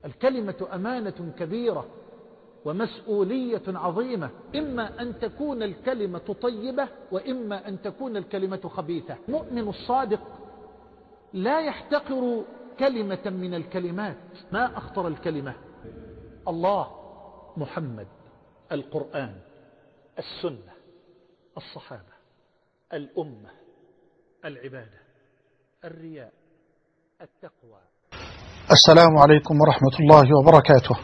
الكلمة أمانة كبيرة ومسؤولية عظيمة، إما أن تكون الكلمة طيبة وإما أن تكون الكلمة خبيثة. المؤمن الصادق لا يحتقر كلمة من الكلمات. ما أخطر الكلمة؟ الله، محمد، القرآن، السنة، الصحابة، الأمة، العبادة، الرياء، التقوى. السلام عليكم ورحمة الله وبركاته.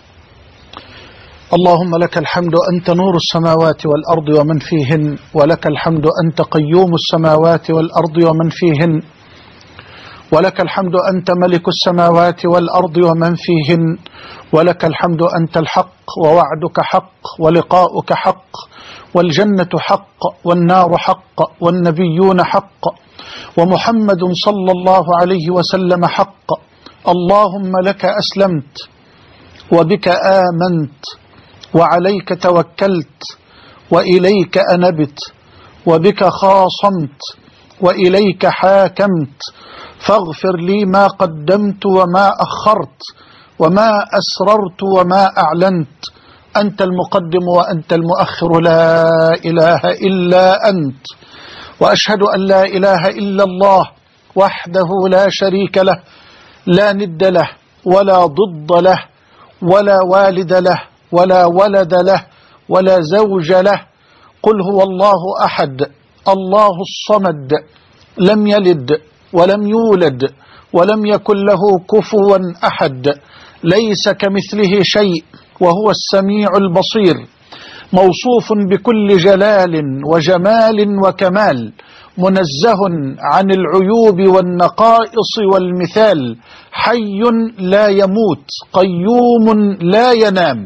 اللهم لك الحمد أنت نور السماوات والأرض ومن فيهن، ولك الحمد أنت قيوم السماوات والأرض ومن فيهن، ولك الحمد أنت ملك السماوات والأرض ومن فيهن، ولك الحمد أنت الحق ووعدك حق ولقاؤك حق والجنة حق والنار حق والنبيون حق ومحمد صلى الله عليه وسلم حق. اللهم لك أسلمت وبك آمنت وعليك توكلت وإليك أنبت وبك خاصمت وإليك حاكمت، فاغفر لي ما قدمت وما أخرت وما أسررت وما أعلنت. أنت المقدم وأنت المؤخر، لا إله إلا أنت، وأشهد أن لا إله إلا الله وحده لا شريك له، لا ند له ولا ضد له ولا والد له ولا ولد له ولا زوج له. قل هو الله أحد الله الصمد، لم يلد ولم يولد ولم يكن له كفوا أحد، ليس كمثله شيء وهو السميع البصير، موصوف بكل جلال وجمال وكمال، منزه عن العيوب والنقائص والمثال، حي لا يموت قيوم لا ينام.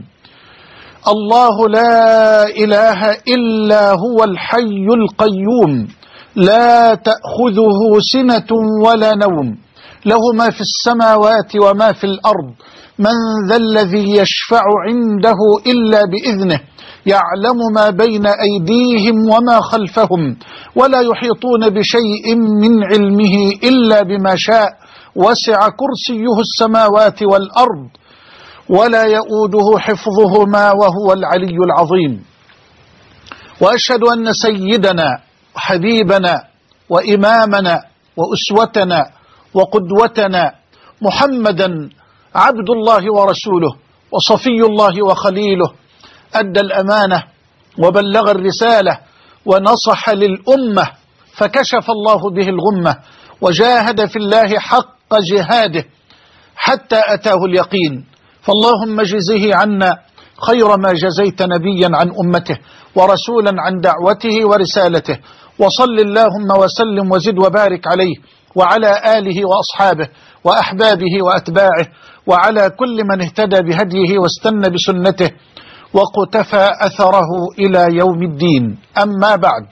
الله لا إله إلا هو الحي القيوم، لا تأخذه سنة ولا نوم، له ما في السماوات وما في الأرض. من ذا الذي يشفع عنده إلا بإذنه، يعلم ما بين أيديهم وما خلفهم، ولا يحيطون بشيء من علمه إلا بما شاء، وسع كرسيه السماوات والأرض ولا يؤوده حفظهما وهو العلي العظيم. وأشهد أن سيدنا وحبيبنا وإمامنا وأسوتنا وقدوتنا محمدا عبد الله ورسوله وصفي الله وخليله، أدى الأمانة وبلغ الرسالة ونصح للأمة، فكشف الله به الغمة، وجاهد في الله حق جهاده حتى أتاه اليقين. فاللهم جزه عنا خير ما جزيت نبيا عن أمته ورسولا عن دعوته ورسالته، وصل اللهم وسلم وزد وبارك عليه وعلى آله وأصحابه وأحبابه وأتباعه وعلى كل من اهتدى بهديه واستنى بسنته وقتفى أثره إلى يوم الدين. أما بعد،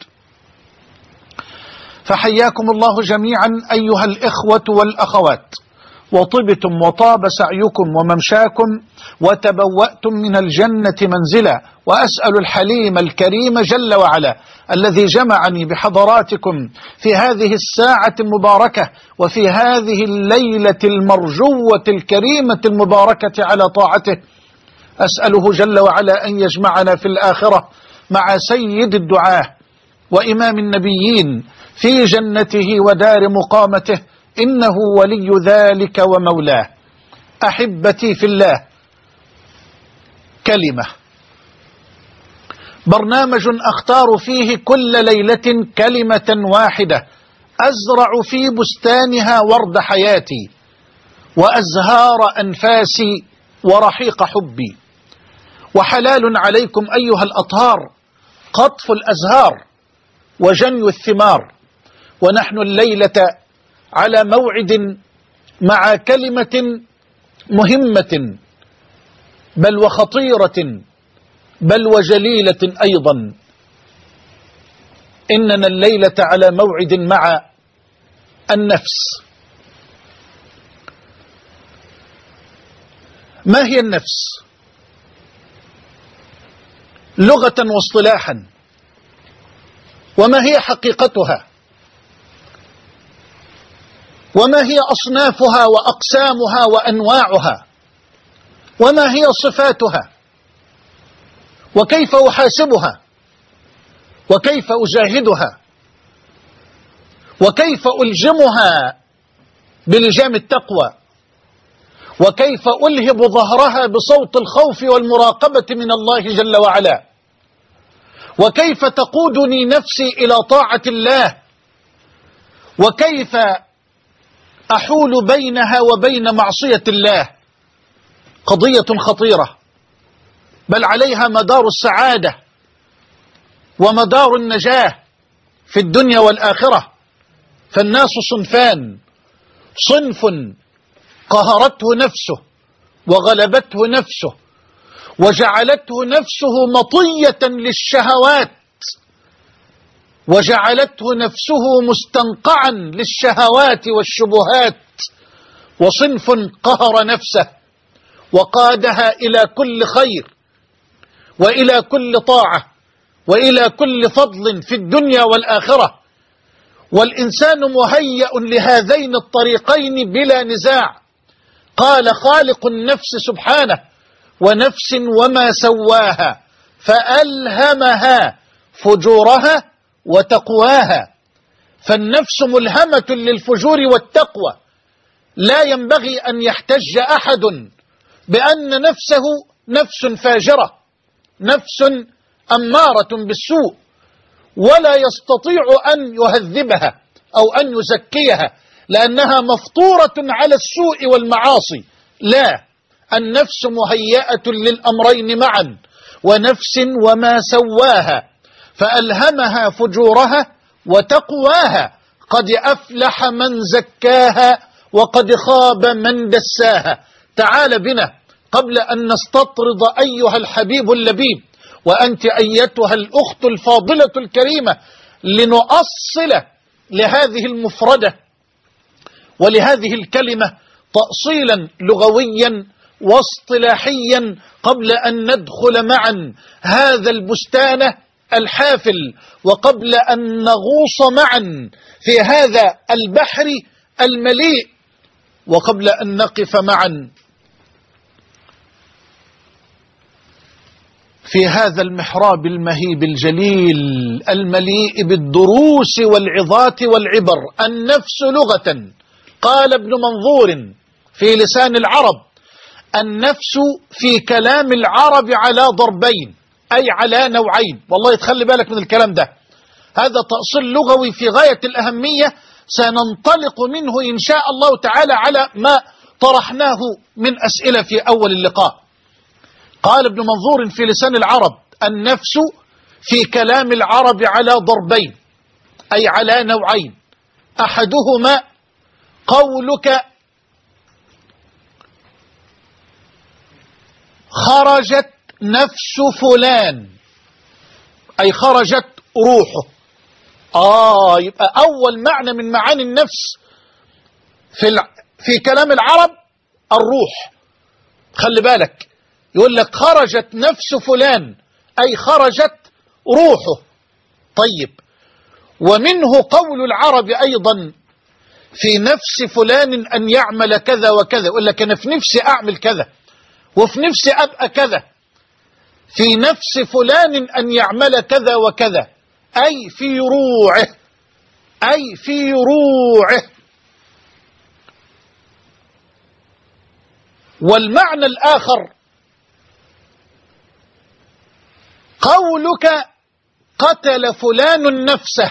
فحياكم الله جميعا أيها الإخوة والأخوات، وطبتم وطاب سعيكم وممشاكم وتبوأتم من الجنة منزلا، وأسأل الحليم الكريم جل وعلا الذي جمعني بحضراتكم في هذه الساعة المباركة وفي هذه الليلة المرجوة الكريمة المباركة على طاعته، أسأله جل وعلا أن يجمعنا في الآخرة مع سيد الدعاة وإمام النبيين في جنته ودار مقامته، إنه ولي ذلك ومولاه. أحبتي في الله، كلمة، برنامج أختار فيه كل ليلة كلمة واحدة أزرع في بستانها ورد حياتي وأزهار أنفاسي ورحيق حبي. وحلال عليكم أيها الأطهار قطف الأزهار وجني الثمار، ونحن الليلة على موعد مع كلمة مهمة بل وخطيرة بل وجليلة أيضا. إننا الليلة على موعد مع النفس. ما هي النفس لغة واصطلاحا؟ وما هي حقيقتها؟ وما هي أصنافها وأقسامها وأنواعها؟ وما هي صفاتها، وكيف أحاسبها، وكيف أجاهدها، وكيف ألجمها بلجام التقوى، وكيف ألهب ظهرها بصوت الخوف والمراقبة من الله جل وعلا، وكيف تقودني نفسي إلى طاعة الله، وكيف أحول بينها وبين معصية الله. قضية خطيرة، بل عليها مدار السعادة ومدار النجاة في الدنيا والآخرة. فالناس صنفان: صنف قهرته نفسه وغلبته نفسه وجعلته نفسه مطية للشهوات، وجعلته نفسه مستنقعا للشهوات والشبهات. وصنف قهر نفسه وقادها إلى كل خير وإلى كل طاعة وإلى كل فضل في الدنيا والآخرة. والإنسان مهيأ لهذين الطريقين بلا نزاع. قال خالق النفس سبحانه: ونفس وما سواها فألهمها فجورها وتقواها. فالنفس ملهمة للفجور والتقوى. لا ينبغي أن يحتج أحد بأن نفسه نفس فاجرة، نفس أمارة بالسوء، ولا يستطيع أن يهذبها أو أن يزكيها لأنها مفطورة على السوء والمعاصي. لا، النفس مهيئة للأمرين معا. ونفس وما سواها فألهمها فجورها وتقواها. قد أفلح من زكاها وقد خاب من دساها. تعال بنا قبل أن نستطرد أيها الحبيب اللبيب وأنت أيتها الأخت الفاضلة الكريمة لنؤصل لهذه المفردة ولهذه الكلمة تأصيلا لغويا واصطلاحيا قبل أن ندخل معا هذا البستان الحافل، وقبل أن نغوص معا في هذا البحر المليء، وقبل أن نقف معا في هذا المحراب المهيب الجليل المليء بالدروس والعظات والعبر. النفس لغة، قال ابن منظور في لسان العرب: النفس في كلام العرب على ضربين، أي على نوعين. والله يتخلي بالك من الكلام ده، هذا تأصيل لغوي في غاية الأهمية، سننطلق منه إن شاء الله تعالى على ما طرحناه من أسئلة في أول اللقاء. قال ابن منظور في لسان العرب: النفس في كلام العرب على ضربين، أي على نوعين. أحدهما قولك خرجت نفس فلان، أي خرجت روحه. يبقى أول معنى من معاني النفس في كلام العرب الروح. خلي بالك، يقول لك خرجت نفس فلان أي خرجت روحه. طيب، ومنه قول العرب أيضا في نفس فلان أن يعمل كذا وكذا. يقول لك أنا في نفسي أعمل كذا وفي نفسي أبقى كذا. في نفس فلان أن يعمل كذا وكذا، أي في روعه، أي في روعه. والمعنى الآخر قولك قتل فلان نفسه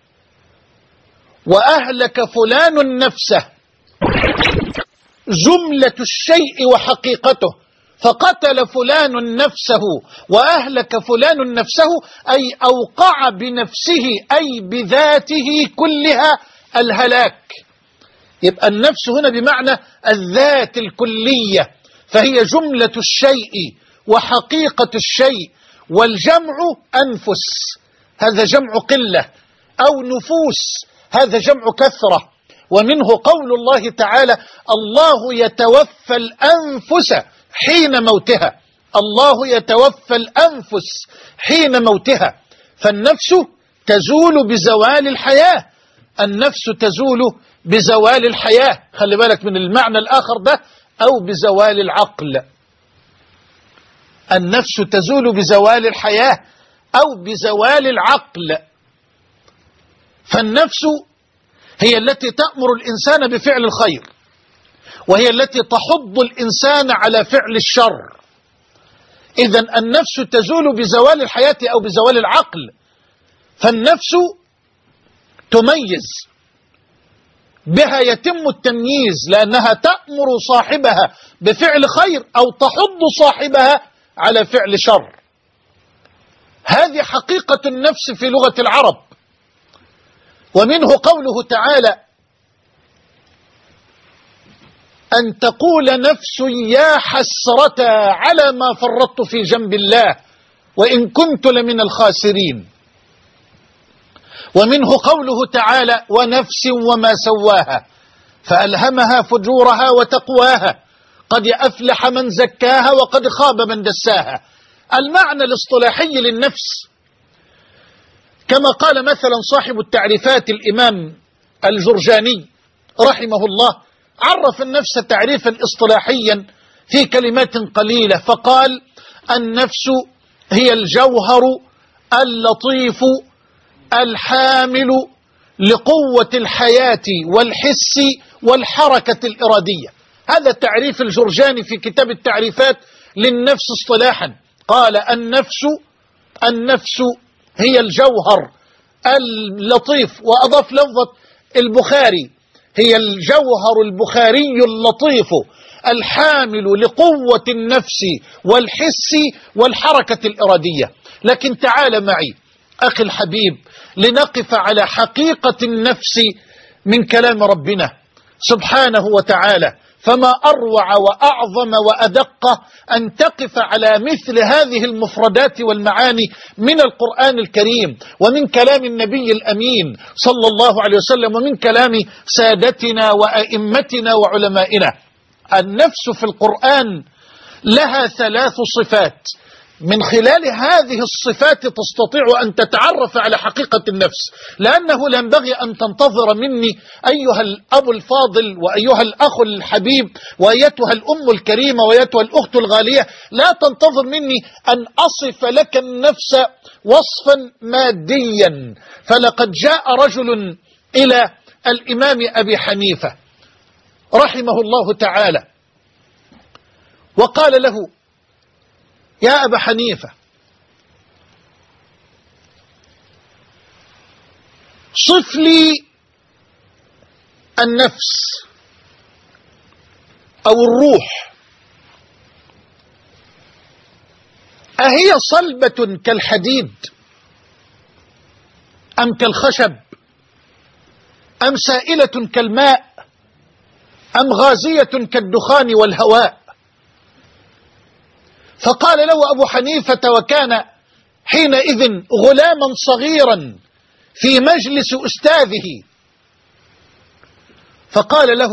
وأهلك فلان نفسه، جملة الشيء وحقيقته. فقتل فلان نفسه وأهلك فلان نفسه أي أوقع بنفسه أي بذاته كلها الهلاك. يبقى النفس هنا بمعنى الذات الكلية، فهي جملة الشيء وحقيقة الشيء. والجمع أنفس، هذا جمع قلة، أو نفوس، هذا جمع كثرة. ومنه قول الله تعالى: الله يتوفى الأنفس حين موتها. الله يتوفى الأنفس حين موتها. فالنفس تزول بزوال الحياة، النفس تزول بزوال الحياة. خلي بالك من المعنى الآخر ده، أو بزوال العقل. النفس تزول بزوال الحياة أو بزوال العقل. فالنفس هي التي تأمر الإنسان بفعل الخير، وهي التي تحض الإنسان على فعل الشر. إذن النفس تزول بزوال الحياة أو بزوال العقل. فالنفس تميز، بها يتم التمييز، لأنها تأمر صاحبها بفعل خير أو تحض صاحبها على فعل شر. هذه حقيقة النفس في لغة العرب. ومنه قوله تعالى: أن تقول نفس يا حسرة على ما فرطت في جنب الله وإن كنت لمن الخاسرين. ومنه قوله تعالى: ونفس وما سواها فألهمها فجورها وتقواها قد أفلح من زكاها وقد خاب من دساها. المعنى الاصطلاحي للنفس كما قال مثلا صاحب التعريفات الإمام الجرجاني رحمه الله، عرف النفس تعريفا اصطلاحيا في كلمات قليلة، فقال: النفس هي الجوهر اللطيف الحامل لقوة الحياة والحس والحركة الإرادية. هذا تعريف الجرجاني في كتاب التعريفات للنفس اصطلاحا. قال: النفس هي الجوهر اللطيف، وأضاف لفظة البخاري: هي الجوهر البخاري اللطيف الحامل لقوة النفس والحس والحركة الإرادية. لكن تعال معي أخي الحبيب لنقف على حقيقة النفس من كلام ربنا سبحانه وتعالى. فما أروع وأعظم وأدق أن تقف على مثل هذه المفردات والمعاني من القرآن الكريم، ومن كلام النبي الأمين صلى الله عليه وسلم، ومن كلام سادتنا وأئمتنا وعلمائنا. النفس في القرآن لها 3 صفات، من خلال هذه الصفات تستطيع أن تتعرف على حقيقة النفس. لأنه لا ينبغي أن تنتظر مني أيها الأب الفاضل وأيها الأخ الحبيب وأيتها الأم الكريمة وأيتها الأخت الغالية، لا تنتظر مني أن أصف لك النفس وصفا ماديا. فلقد جاء رجل إلى الإمام أبي حنيفة رحمه الله تعالى وقال له: يا أبا حنيفة، صف لي النفس أو الروح، أهي صلبة كالحديد أم كالخشب أم سائلة كالماء أم غازية كالدخان والهواء؟ فقال له أبو حنيفة، وكان حينئذ غلاما صغيرا في مجلس أستاذه، فقال له: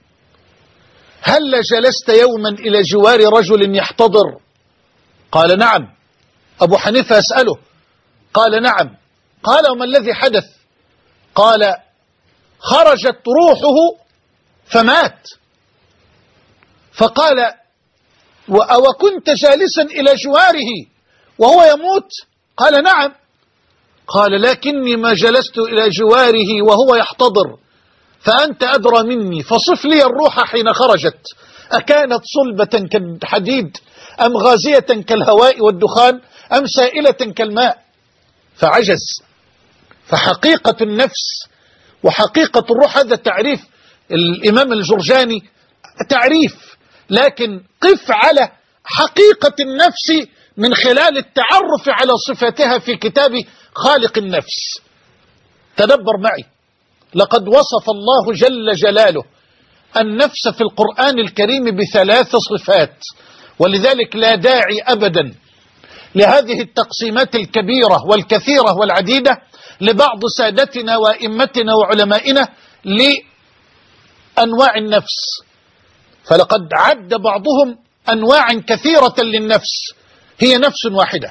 هل جلست يوما إلى جوار رجل يحتضر؟ قال: نعم. أبو حنيفة يسأله، قال: نعم. قال: وما الذي حدث؟ قال: خرجت روحه فمات. فقال: وكنت جالسا إلى جواره وهو يموت؟ قال: نعم. قال: لكني ما جلست إلى جواره وهو يحتضر، فأنت أدرى مني، فصف لي الروح حين خرجت، أكانت صلبة كالحديد أم غازية كالهواء والدخان أم سائلة كالماء؟ فعجز. فحقيقة النفس وحقيقة الروح هذا تعريف الإمام الجرجاني تعريف، لكن قف على حقيقة النفس من خلال التعرف على صفاتها في كتاب خالق النفس. تدبر معي، لقد وصف الله جل جلاله النفس في القرآن الكريم ب3 صفات، ولذلك لا داعي أبدا لهذه التقسيمات الكبيرة والكثيرة والعديدة لبعض سادتنا وأئمتنا وعلمائنا لأنواع النفس. فلقد عد بعضهم أنواع كثيرة للنفس، هي نفس واحدة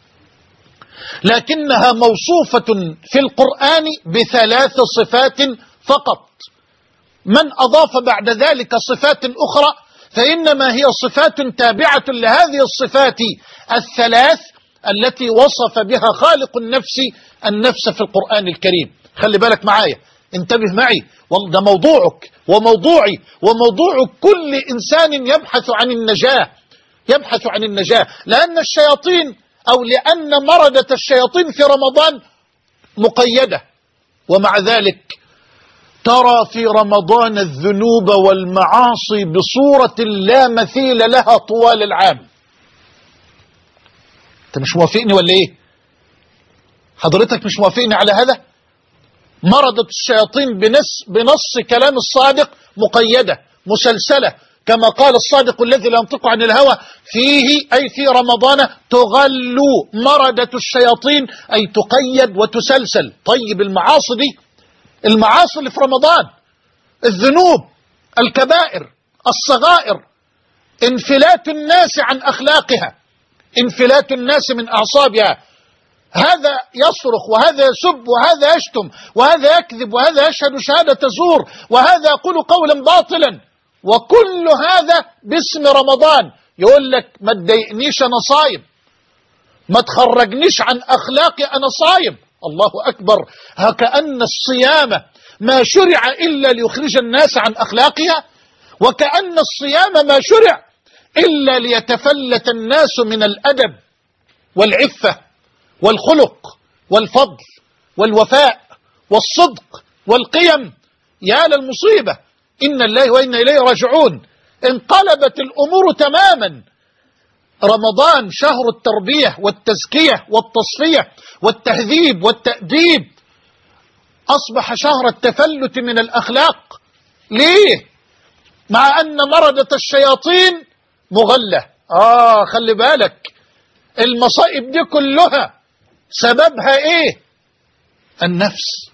لكنها موصوفة في القرآن ب3 صفات فقط. من أضاف بعد ذلك صفات أخرى فإنما هي صفات تابعة لهذه الصفات الثلاث التي وصف بها خالق النفس في القرآن الكريم. خلي بالك معايا، انتبه معي، ده موضوعك وموضوعي وموضوع كل إنسان يبحث عن النجاة، لأن الشياطين أو لأن مردة الشياطين في رمضان مقيدة، ومع ذلك ترى في رمضان الذنوب والمعاصي بصورة لا مثيل لها طوال العام. انت مش موافقني ولا ايه؟ حضرتك مش موافقني على هذا؟ مردة الشياطين بنص كلام الصادق مقيدة مسلسلة، كما قال الصادق الذي لا ينطق عن الهوى فيه أي في رمضان تغل مردة الشياطين، أي تقيد وتسلسل. طيب المعاصي دي، المعاصي اللي في رمضان، الذنوب، الكبائر، الصغائر، انفلات الناس عن أخلاقها، انفلات الناس من أعصابها، هذا يصرخ وهذا يسب وهذا يشتم وهذا يكذب وهذا يشهد شهادة زور وهذا يقول قولا باطلا، وكل هذا باسم رمضان. يقول لك ما تضايقنيش أنا صايم، ما تخرجنيش عن أخلاقي أنا صايم. الله أكبر، كأن الصيام ما شرع إلا ليخرج الناس عن أخلاقها، وكأن الصيام ما شرع إلا ليتفلت الناس من الأدب والعفة والخلق والفضل والوفاء والصدق والقيم. يا للمصيبة، إن الله وإنا إليه راجعون. انقلبت الأمور تماما. رمضان شهر التربية والتزكية والتصفية والتهذيب والتأديب، أصبح شهر التفلت من الأخلاق. ليه؟ مع أن مردة الشياطين مغلة. خلي بالك، المصائب دي كلها سببها ايه؟ النفس.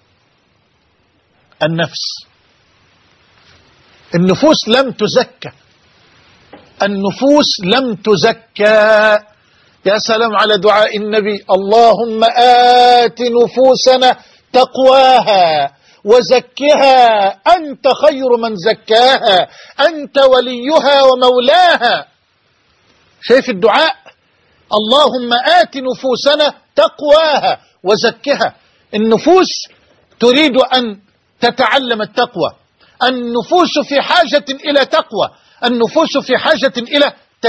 النفوس لم تزكى، النفوس لم تزكى. يا سلام على دعاء النبي: اللهم آت نفوسنا تقواها وزكها أنت خير من زكاها أنت وليها ومولاها. شايف الدعاء؟ اللهم آت نفوسنا تقواها وزكها. النفوس تريد أن تتعلم التقوى، النفوس في حاجة إلى تقوى، النفوس في حاجة إلى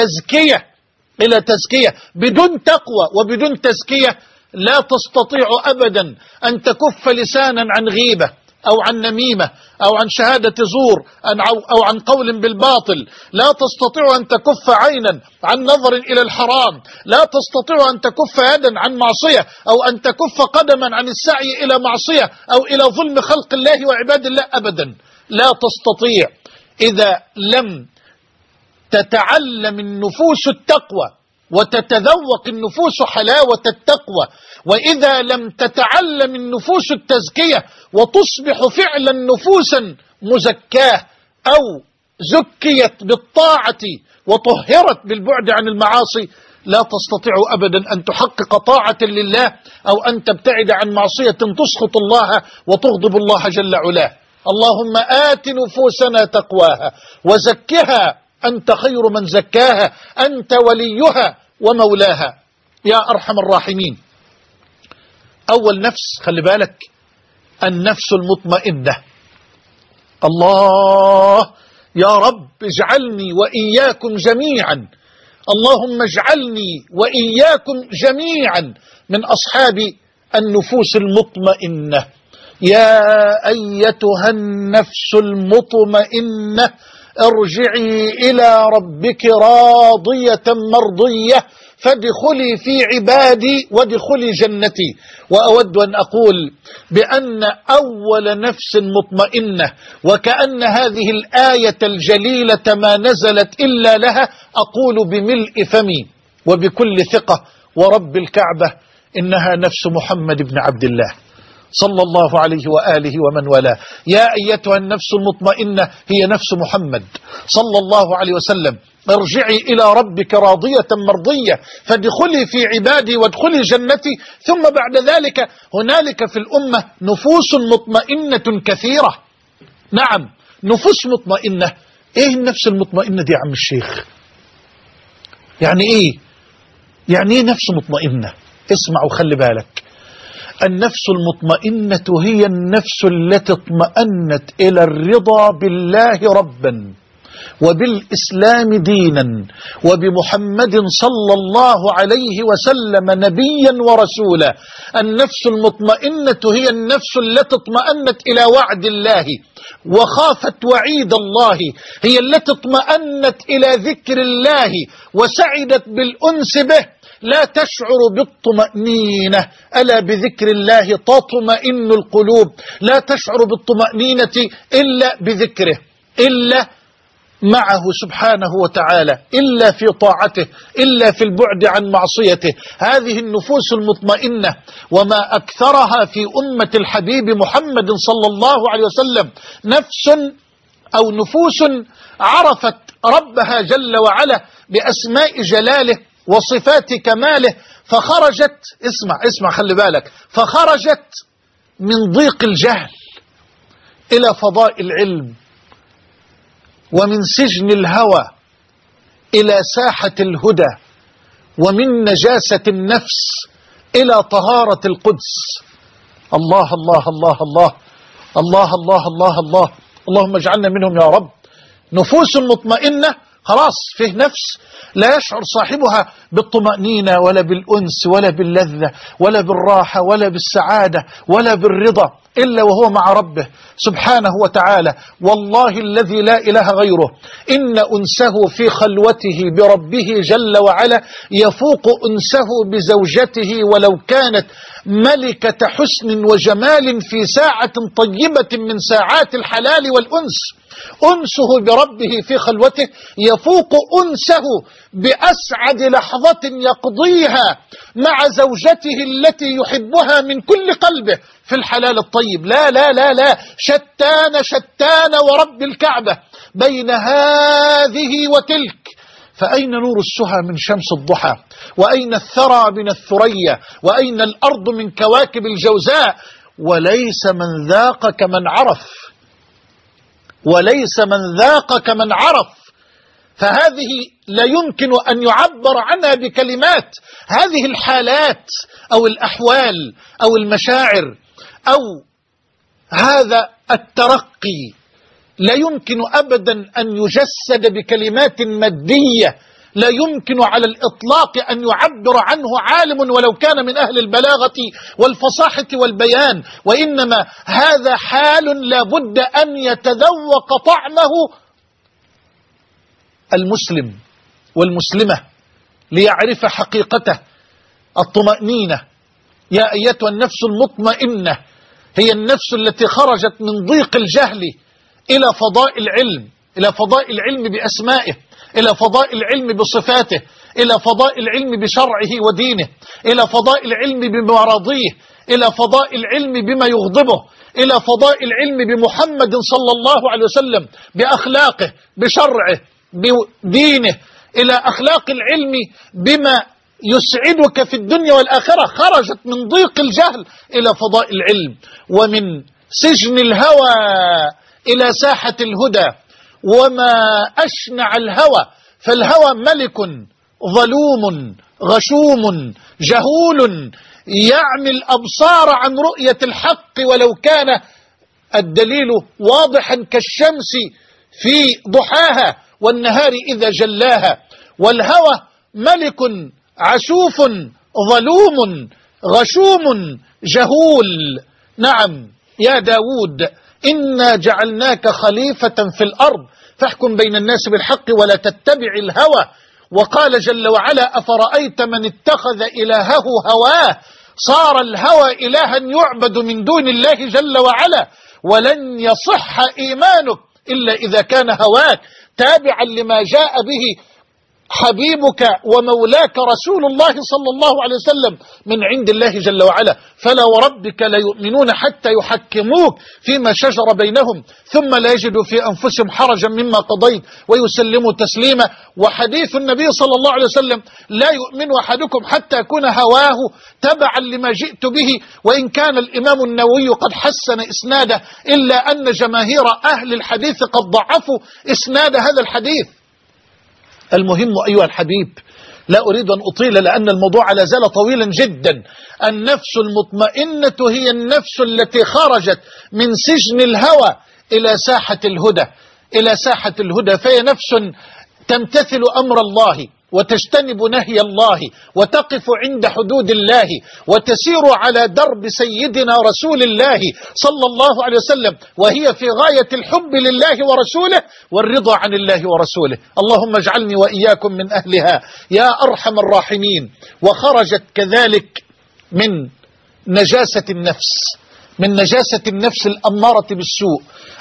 تزكية. بدون تقوى وبدون تزكية لا تستطيع أبدا أن تكف لسانا عن غيبة أو عن نميمة أو عن شهادة زور أو عن قول بالباطل، لا تستطيع أن تكف عينا عن نظر إلى الحرام، لا تستطيع أن تكف يدا عن معصية أو أن تكف قدما عن السعي إلى معصية أو إلى ظلم خلق الله وعباد الله أبدا، لا تستطيع. إذا لم تتعلم النفوس التقوى وتتذوق النفوس حلاوة التقوى، وإذا لم تتعلم النفوس التزكية وتصبح فعلا نفوسا مزكاة أو زكيت بالطاعة وطهرت بالبعد عن المعاصي، لا تستطيع أبدا أن تحقق طاعة لله أو أن تبتعد عن معصية تسخط الله وتغضب الله جل علاه. اللهم آت نفوسنا تقواها وزكها أنت خير من زكاها أنت وليها ومولاها. يا أرحم الراحمين، أول نفس خلي بالك، النفس المطمئنة. الله يا رب اجعلني وإياكم جميعا، اللهم اجعلني وإياكم جميعا من أصحاب النفوس المطمئنة. يا أيتها النفس المطمئنة ارجعي إلى ربك راضية مرضية فادخلي في عبادي وادخلي جنتي. وأود أن أقول بأن أول نفس مطمئنة، وكأن هذه الآية الجليلة ما نزلت إلا لها، أقول بملء فمي وبكل ثقة ورب الكعبة إنها نفس محمد بن عبد الله صلى الله عليه وآله ومن والاه. يا أيتها النفس المطمئنة هي نفس محمد صلى الله عليه وسلم، ارجعي إلى ربك راضية مرضية فادخلي في عبادي وادخلي جنتي. ثم بعد ذلك هنالك في الأمة نفوس مطمئنة كثيرة. نعم، نفوس مطمئنة. ايه النفس المطمئنة دي يا عم الشيخ؟ يعني ايه؟ يعني ايه نفس مطمئنة؟ اسمع وخلي بالك. النفس المطمئنة هي النفس التي اطمأنت إلى الرضا بالله ربا وبالإسلام دينا وبمحمد صلى الله عليه وسلم نبيا ورسولا. النفس المطمئنة هي النفس التي اطمأنت إلى وعد الله وخافت وعيد الله، هي التي اطمأنت إلى ذكر الله وسعدت بالأنس به، لا تشعر بالطمأنينة. ألا بذكر الله تطمئن القلوب. لا تشعر بالطمأنينة إلا بذكره، إلا معه سبحانه وتعالى، إلا في طاعته، إلا في البعد عن معصيته. هذه النفوس المطمئنة، وما أكثرها في أمة الحبيب محمد صلى الله عليه وسلم، نفس أو نفوس عرفت ربها جل وعلا بأسماء جلاله وصفات كماله، فخرجت، اسمع خلي بالك، فخرجت من ضيق الجهل إلى فضاء العلم، ومن سجن الهوى إلى ساحة الهدى، ومن نجاسة النفس إلى طهارة القدس. الله الله الله الله الله الله الله الله، اللهم اجعلنا منهم يا رب. نفوس مطمئنة، خلاص فيه نفس لا يشعر صاحبها بالطمأنينة ولا بالأنس ولا باللذة ولا بالراحة ولا بالسعادة ولا بالرضا إلا وهو مع ربه سبحانه وتعالى. والله الذي لا إله غيره إن أنسه في خلوته بربه جل وعلا يفوق أنسه بزوجته ولو كانت ملكة حسن وجمال في ساعة طيبة من ساعات الحلال والأنس. أنسه بربه في خلوته يفوق أنسه بأسعد لحظة يقضيها مع زوجته التي يحبها من كل قلبه في الحلال الطيب. لا لا لا لا، شتان ورب الكعبة بين هذه وتلك. فأين نور السهى من شمس الضحى؟ وأين الثرى من الثريا؟ وأين الأرض من كواكب الجوزاء؟ وليس من ذاق كمن عرف، وليس من ذاق كمن عرف. فهذه لا يمكن أن يعبر عنها بكلمات. هذه الحالات أو الأحوال أو المشاعر أو هذا الترقي لا يمكن أبدا أن يجسد بكلمات مادية، لا يمكن على الإطلاق أن يعبر عنه عالم ولو كان من أهل البلاغة والفصاحة والبيان، وإنما هذا حال لا بد أن يتذوق طعمه المسلم والمسلمة ليعرف حقيقته. الطمأنينة يا أيتها النفس المطمئنة هي النفس التي خرجت من ضيق الجهل إلى فضاء العلم، إلى فضاء العلم بأسمائه، إلى فضاء العلم بصفاته، إلى فضاء العلم بشرعه ودينه، إلى فضاء العلم بمراضيه، إلى فضاء العلم بما يغضبه، إلى فضاء العلم بمحمد صلى الله عليه وسلم بأخلاقه بشرعه بدينه، إلى أخلاق العلم بما يسعدك في الدنيا والآخرة. خرجت من ضيق الجهل إلى فضاء العلم، ومن سجن الهوى إلى ساحة الهدى. وما أشنع الهوى، فالهوى ملك ظلوم غشوم جهول يعمي الأبصار عن رؤية الحق ولو كان الدليل واضحا كالشمس في ضحاها والنهار إذا جلاها. والهوى ملك عسوف ظلوم غشوم جهول. نعم يا داود إنا جعلناك خليفة في الأرض فاحكم بين الناس بالحق ولا تتبع الهوى. وقال جل وعلا أفرأيت من اتخذ إلهه هواه صار الهوى إلها يعبد من دون الله جل وعلا. ولن يصح إيمانك إلا إذا كان هواك تابعا لما جاء به حبيبك ومولاك رسول الله صلى الله عليه وسلم من عند الله جل وعلا. فلا وربك لا يؤمنون حتى يحكموك فيما شجر بينهم ثم لا يجدوا في أنفسهم حرجا مما قضيت ويسلموا تسليما. وحديث النبي صلى الله عليه وسلم: لا يؤمن أحدكم حتى يكون هواه تبعا لما جئت به. وإن كان الإمام النووي قد حسن إسناده إلا أن جماهير أهل الحديث قد ضعفوا إسناد هذا الحديث. المهم أيها الحبيب، لا أريد أن أطيل لأن الموضوع لا زال طويلا جدا. النفس المطمئنة هي النفس التي خرجت من سجن الهوى إلى ساحة الهدى، إلى ساحة الهدى. فهي نفس تمتثل أمر الله وتجتنب نهي الله وتقف عند حدود الله وتسير على درب سيدنا رسول الله صلى الله عليه وسلم، وهي في غاية الحب لله ورسوله والرضا عن الله ورسوله. اللهم اجعلني وإياكم من أهلها يا أرحم الراحمين. وخرجت كذلك من نجاسة النفس، من نجاسة النفس الأمارة بالسوء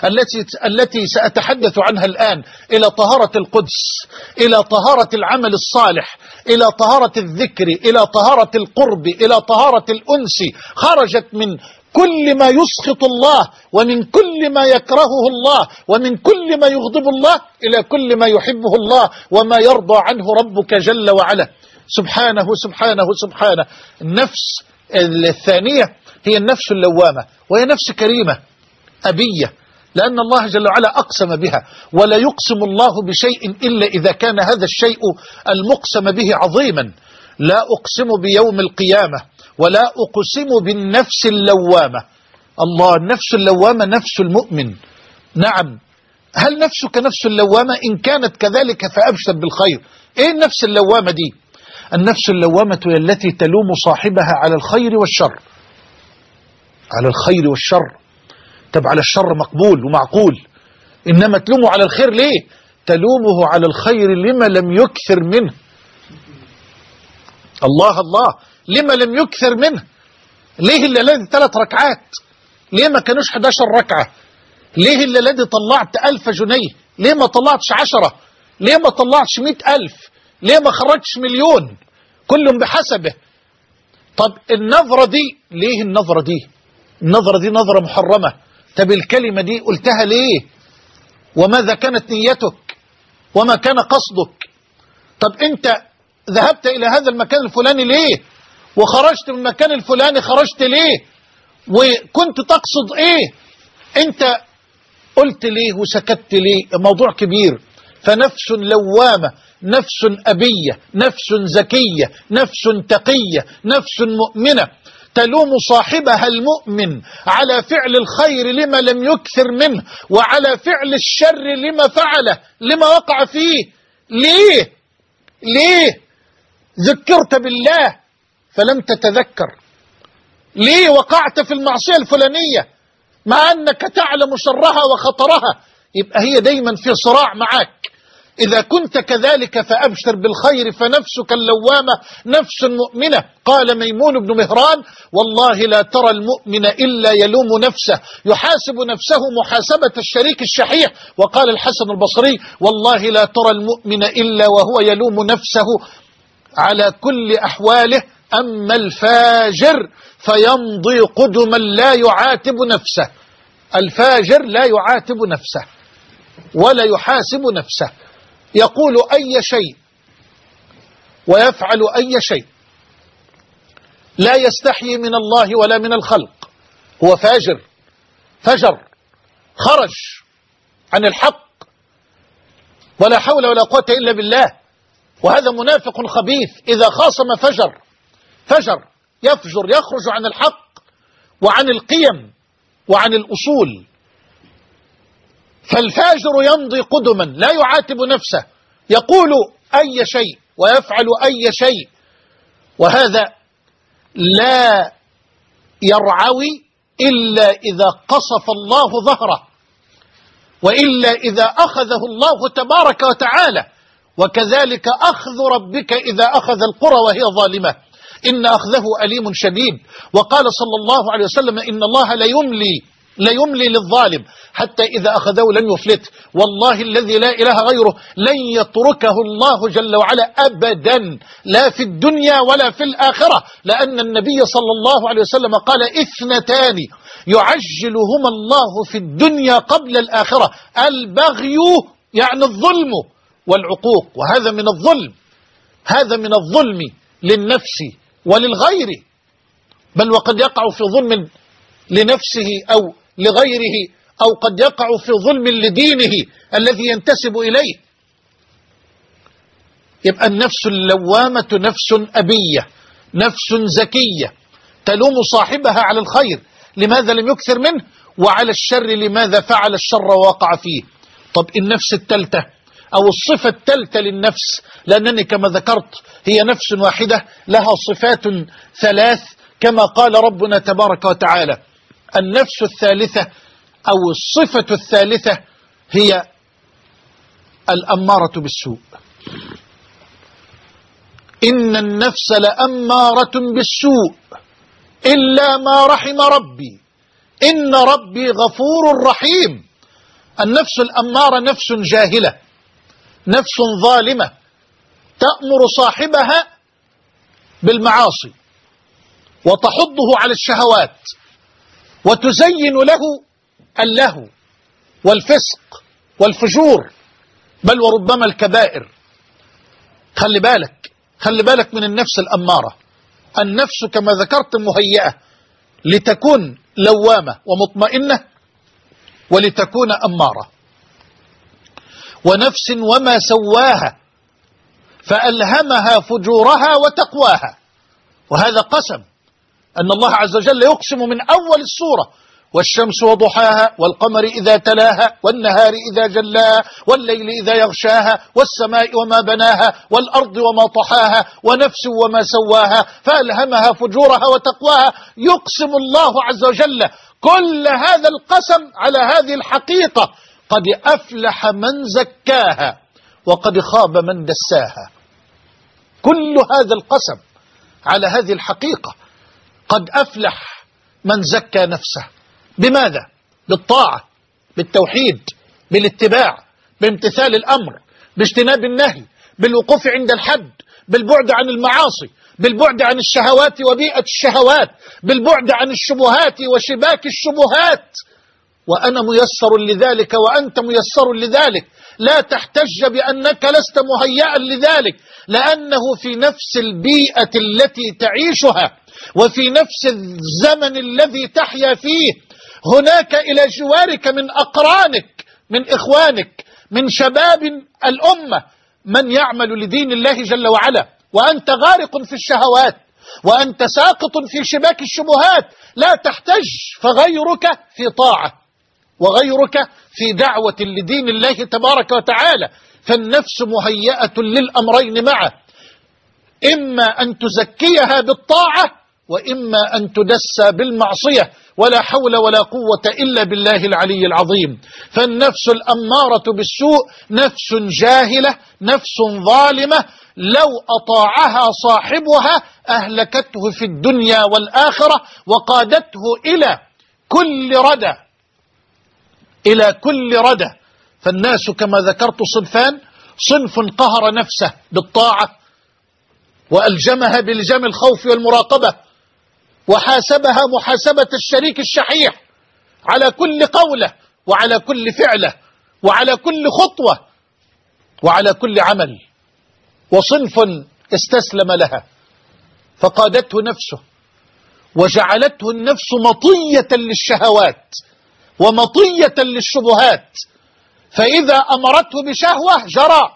التي سأتحدث عنها الآن، إلى طهارة القدس، إلى طهارة العمل الصالح، إلى طهارة الذكر، إلى طهارة القرب، إلى طهارة الأنس. خرجت من كل ما يسخط الله ومن كل ما يكرهه الله ومن كل ما يغضب الله إلى كل ما يحبه الله وما يرضى عنه ربك جل وعلا. سبحانه سبحانه سبحانه. النفس الثانية هي النفس اللوامة، وهي نفس كريمة أبية، لأن الله جل وعلا أقسم بها. ولا يقسم الله بشيء إلا إذا كان هذا الشيء المقسم به عظيما. لا أقسم بيوم القيامة ولا أقسم بالنفس اللوامة. الله، النفس اللوامة نفس المؤمن. نعم، هل نفسك نفس اللوامة؟ إن كانت كذلك فأبشر بالخير. إيه النفس اللوامة دي؟ النفس اللوامة هي التي تلوم صاحبها على الخير والشر، على الخير والشر. طب على الشر مقبول ومعقول، إنما تلومه على الخير ليه؟ تلومه على الخير لما لم يكثر منه. الله الله، لما لم يكثر منه. ليه اللي الذي 3 ركعات؟ ليه ما كانوش 11 ركعة؟ ليه اللي الذي طلعت 1000 جنيه؟ ليه ما طلعتش 10؟ ليه ما طلعتش 100,000؟ ليه ما خرجتش 1,000,000؟ كل بحسبه. طب النظرة دي ليه؟ النظرة دي نظرة محرمة. طب الكلمة دي قلتها ليه؟ وماذا كانت نيتك؟ وما كان قصدك؟ طب انت ذهبت الى هذا المكان الفلاني ليه؟ وخرجت من المكان الفلاني خرجت ليه؟ وكنت تقصد ايه؟ انت قلت ليه وسكت ليه؟ موضوع كبير. فنفس لوامة، نفس أبية، نفس زكية، نفس تقية، نفس مؤمنة تلوم صاحبها المؤمن على فعل الخير لما لم يكثر منه، وعلى فعل الشر لما فعله، لما وقع فيه. ليه؟ ليه ذكرت بالله فلم تتذكر؟ ليه وقعت في المعصية الفلانية مع أنك تعلم شرها وخطرها؟ يبقى هي دايما في صراع معك. إذا كنت كذلك فأبشر بالخير، فنفسك اللوامة نفس مؤمنة. قال ميمون بن مهران: والله لا ترى المؤمن إلا يلوم نفسه، يحاسب نفسه محاسبة الشريك الشحيح. وقال الحسن البصري: والله لا ترى المؤمن إلا وهو يلوم نفسه على كل أحواله، أما الفاجر فيمضي قدما لا يعاتب نفسه. الفاجر لا يعاتب نفسه ولا يحاسب نفسه، يقول أي شيء ويفعل أي شيء، لا يستحيي من الله ولا من الخلق. هو فاجر، فجر، خرج عن الحق، ولا حول ولا قوة إلا بالله. وهذا منافق خبيث، إذا خاصم فجر يفجر، يخرج عن الحق وعن القيم وعن الأصول. فالفاجر يمضي قدما لا يعاتب نفسه، يقول أي شيء ويفعل أي شيء، وهذا لا يرعوي إلا إذا قصف الله ظهره، وإلا إذا أخذه الله تبارك وتعالى. وكذلك أخذ ربك إذا أخذ القرى وهي ظالمة، إن أخذه أليم شديد. وقال صلى الله عليه وسلم: إن الله لا يملي ليملي للظالم حتى إذا أخذه لن يفلت. والله الذي لا إله غيره لن يتركه الله جل وعلا أبدا، لا في الدنيا ولا في الآخرة، لأن النبي صلى الله عليه وسلم قال: 2 يعجلهما الله في الدنيا قبل الآخرة: البغي يعني الظلم، والعقوق. وهذا من الظلم، هذا من الظلم للنفس وللغير، بل وقد يقع في ظلم لنفسه أو لغيره، أو قد يقع في ظلم لدينه الذي ينتسب إليه. يبقى النفس اللوامة نفس أبية، نفس زكية، تلوم صاحبها على الخير لماذا لم يكثر منه، وعلى الشر لماذا فعل الشر ووقع فيه. طب النفس الثالثة أو الصفة الثالثة للنفس، لأنني كما ذكرت هي نفس واحدة لها صفات 3 كما قال ربنا تبارك وتعالى. النفس الثالثة أو الصفة الثالثة هي الأمارة بالسوء. إن النفس لأمارة بالسوء إلا ما رحم ربي إن ربي غفور رحيم. النفس الأمارة نفس جاهلة، نفس ظالمة، تأمر صاحبها بالمعاصي وتحضه على الشهوات وتزين له اللهو والفسق والفجور، بل وربما الكبائر. خلي بالك من النفس الأمارة. النفس كما ذكرت مهيئة لتكون لوامة ومطمئنة ولتكون أمارة. ونفس وما سواها فألهمها فجورها وتقواها. وهذا قسم أن الله عز وجل يقسم من أول السورة: والشمس وضحاها والقمر إذا تلاها والنهار إذا جلاها والليل إذا يغشاها والسماء وما بناها والأرض وما طحاها ونفس وما سواها فألهمها فجورها وتقواها. يقسم الله عز وجل كل هذا القسم على هذه الحقيقة: قد أفلح من زكاها وقد خاب من دساها. كل هذا القسم على هذه الحقيقة: قد أفلح من زكى نفسه. بماذا؟ بالطاعة، بالتوحيد، بالاتباع، بامتثال الأمر، باجتناب النهي، بالوقوف عند الحد، بالبعد عن المعاصي، بالبعد عن الشهوات وبيئة الشهوات، بالبعد عن الشبهات وشباك الشبهات. وأنا ميسر لذلك وأنت ميسر لذلك. لا تحتج بأنك لست مهيئا لذلك، لأنه في نفس البيئة التي تعيشها وفي نفس الزمن الذي تحيا فيه هناك إلى جوارك من أقرانك، من إخوانك، من شباب الأمة من يعمل لدين الله جل وعلا، وأنت غارق في الشهوات وأنت ساقط في شباك الشبهات. لا تحتج، فغيرك في طاعة وغيرك في دعوة لدين الله تبارك وتعالى. فالنفس مهيئة للأمرين معا: إما أن تزكيها بالطاعة وإما أن تدسى بالمعصية، ولا حول ولا قوة إلا بالله العلي العظيم. فالنفس الأمارة بالسوء نفس جاهلة، نفس ظالمة، لو أطاعها صاحبها أهلكته في الدنيا والآخرة وقادته إلى كل ردى. فالناس كما ذكرت صنفان: صنف قهر نفسه بالطاعة وألجمها بلجام الخوف والمراقبة وحاسبها محاسبة الشريك الشحيح على كل قولة وعلى كل فعلة وعلى كل خطوة وعلى كل عمل. وصنف استسلم لها فقادته نفسه وجعلته النفس مطية للشهوات ومطية للشبهات، فإذا أمرته بشهوة جرى،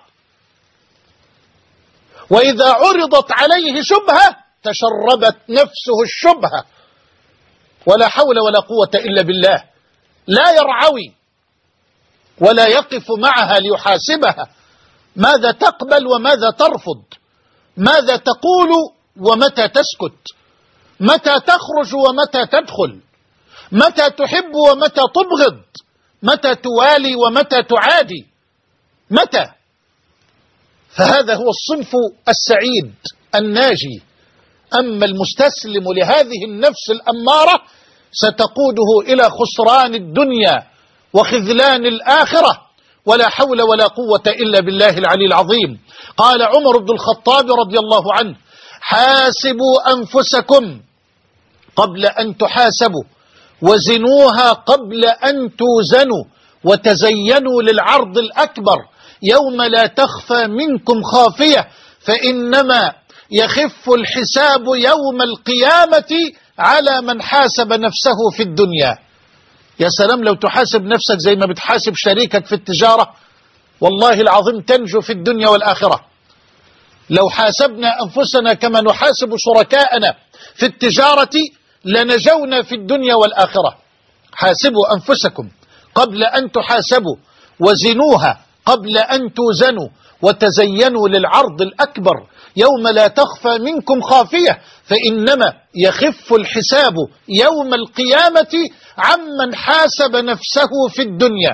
وإذا عرضت عليه شبهة تشربت نفسه الشبهة. ولا حول ولا قوة إلا بالله. لا يرعوي ولا يقف معها ليحاسبها: ماذا تقبل وماذا ترفض، ماذا تقول ومتى تسكت، متى تخرج ومتى تدخل، متى تحب ومتى تبغض، متى توالي ومتى تعادي، متى. فهذا هو الصنف السعيد الناجي. أما المستسلم لهذه النفس الأمارة ستقوده إلى خسران الدنيا وخذلان الآخرة، ولا حول ولا قوة إلا بالله العلي العظيم. قال عمر بن الخطاب رضي الله عنه: حاسبوا أنفسكم قبل أن تحاسبوا، وزنوها قبل أن توزنوا، وتزينوا للعرض الأكبر يوم لا تخفى منكم خافية، فإنما يخف الحساب يوم القيامة على من حاسب نفسه في الدنيا. يا سلام لو تحاسب نفسك زي ما بتحاسب شريكك في التجارة، والله العظيم تنجو في الدنيا والآخرة. لو حاسبنا أنفسنا كما نحاسب شركاءنا في التجارة لنجونا في الدنيا والآخرة. حاسبوا أنفسكم قبل أن تحاسبوا، وزنوها قبل أن توزنوا، وتزينوا للعرض الأكبر يوم لا تخفى منكم خافية، فإنما يخف الحساب يوم القيامة عمن حاسب نفسه في الدنيا.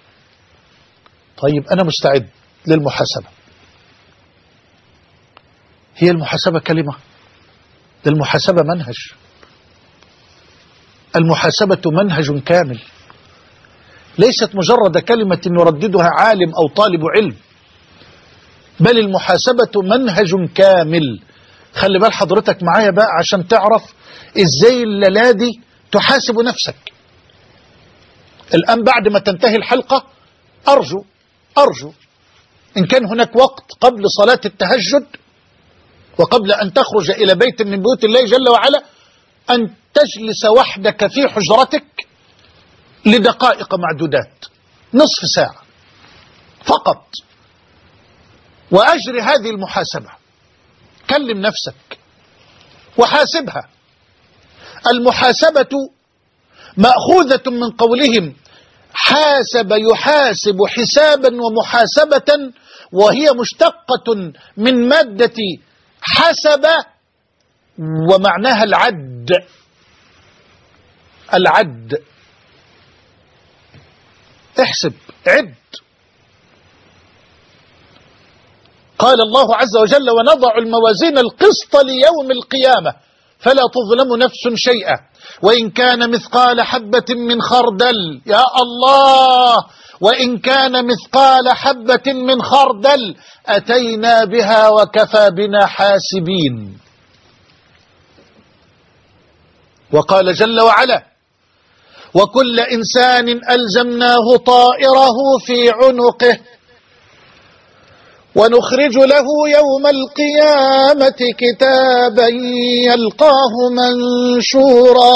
طيب أنا مستعد للمحاسبة. هي المحاسبة كلمة؟ المحاسبة منهج. المحاسبة منهج كامل، ليست مجرد كلمة يرددها عالم أو طالب علم، بل المحاسبة منهج كامل. خلي بال حضرتك معايا بقى عشان تعرف ازاي الليلة دي تحاسب نفسك. الآن بعد ما تنتهي الحلقة أرجو إن كان هناك وقت قبل صلاة التهجد وقبل أن تخرج إلى بيت من بيوت الله جل وعلا أن تجلس وحدك في حجرتك لدقائق معدودات، نصف ساعة فقط، وأجري هذه المحاسبة. كلم نفسك وحاسبها. المحاسبة مأخوذة من قولهم حاسب يحاسب حسابا ومحاسبة، وهي مشتقة من مادة حسب، ومعناها العد. احسب، عد. قال الله عز وجل: ونضع الموازين القسط ليوم القيامة فلا تظلم نفس شيئا وإن كان مثقال حبة من خردل. يا الله، وإن كان مثقال حبة من خردل أتينا بها وكفى بنا حاسبين. وقال جل وعلا: وكل إنسان ألزمناه طائره في عنقه ونخرج له يوم القيامة كتابا يلقاه منشورا.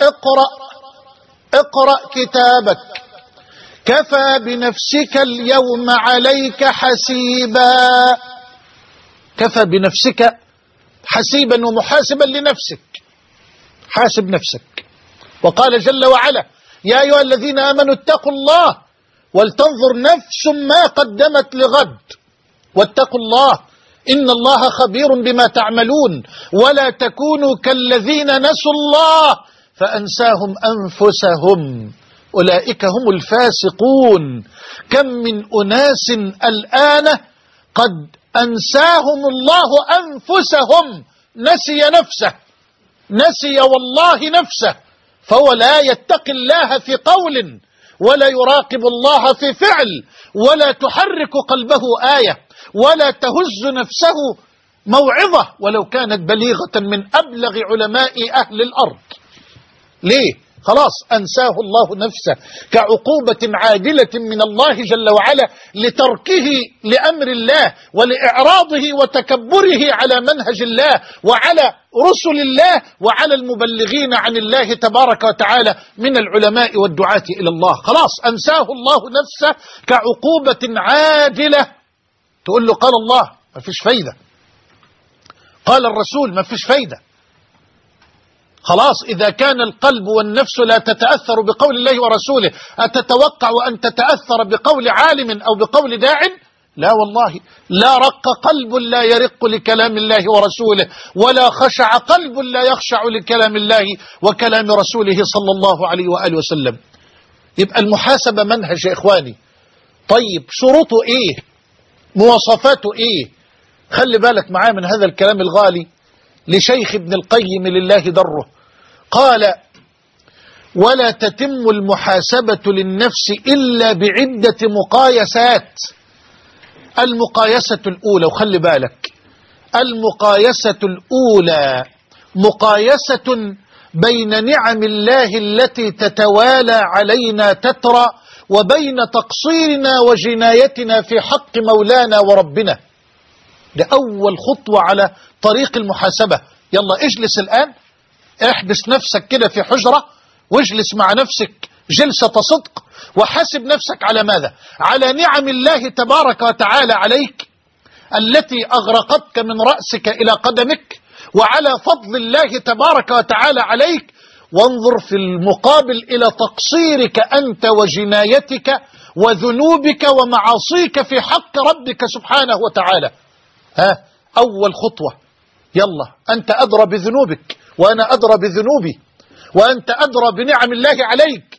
اقرأ كتابك كفى بنفسك اليوم عليك حسيبا. كفى بنفسك حسيبا ومحاسبا لنفسك. حاسب نفسك. وقال جل وعلا: يا أيها الذين آمنوا اتقوا الله ولتنظر نفس ما قدمت لغد واتقوا الله إن الله خبير بما تعملون ولا تكونوا كالذين نسوا الله فأنساهم أنفسهم أولئك هم الفاسقون. كم من أناس الآن قد أنساهم الله أنفسهم، نسي نفسه، نسي والله نفسه، فهو لا يتقي الله في قول ولا يراقب الله في فعل ولا تحرك قلبه آية ولا تهز نفسه موعظة ولو كانت بليغة من أبلغ علماء أهل الأرض. ليه؟ خلاص أنساه الله نفسه كعقوبة عادلة من الله جل وعلا لتركه لأمر الله ولإعراضه وتكبره على منهج الله وعلى رسل الله وعلى المبلغين عن الله تبارك وتعالى من العلماء والدعاة إلى الله. خلاص أنساه الله نفسه كعقوبة عادلة. تقول له قال الله، ما فيش فايدة. قال الرسول، ما فيش فايدة. خلاص إذا كان القلب والنفس لا تتأثر بقول الله ورسوله، أتتوقع أن تتأثر بقول عالم أو بقول داع؟ لا والله. لا رق قلب لا يرق لكلام الله ورسوله، ولا خشع قلب لا يخشع لكلام الله وكلام رسوله صلى الله عليه وآله وسلم. يبقى المحاسبة منهج يا إخواني. طيب شروطه إيه؟ مواصفاته إيه؟ خلي بالك معاه من هذا الكلام الغالي لشيخ ابن القيم لله دره. قال: ولا تتم المحاسبة للنفس إلا بعدة مقايسات. المقايسة الأولى، وخلي بالك، المقايسة الأولى مقايسة بين نعم الله التي تتوالى علينا تترى وبين تقصيرنا وجنايتنا في حق مولانا وربنا. ده أول خطوة على طريق المحاسبة. يلا اجلس الآن، احبس نفسك كده في حجرة واجلس مع نفسك جلسة صدق وحاسب نفسك على ماذا؟ على نعم الله تبارك وتعالى عليك التي أغرقتك من رأسك إلى قدمك، وعلى فضل الله تبارك وتعالى عليك، وانظر في المقابل إلى تقصيرك أنت وجنايتك وذنوبك ومعاصيك في حق ربك سبحانه وتعالى. أول خطوة، يلا أنت أدرى بذنوبك وأنا أدرى بذنوبي، وأنت أدرى بنعم الله عليك.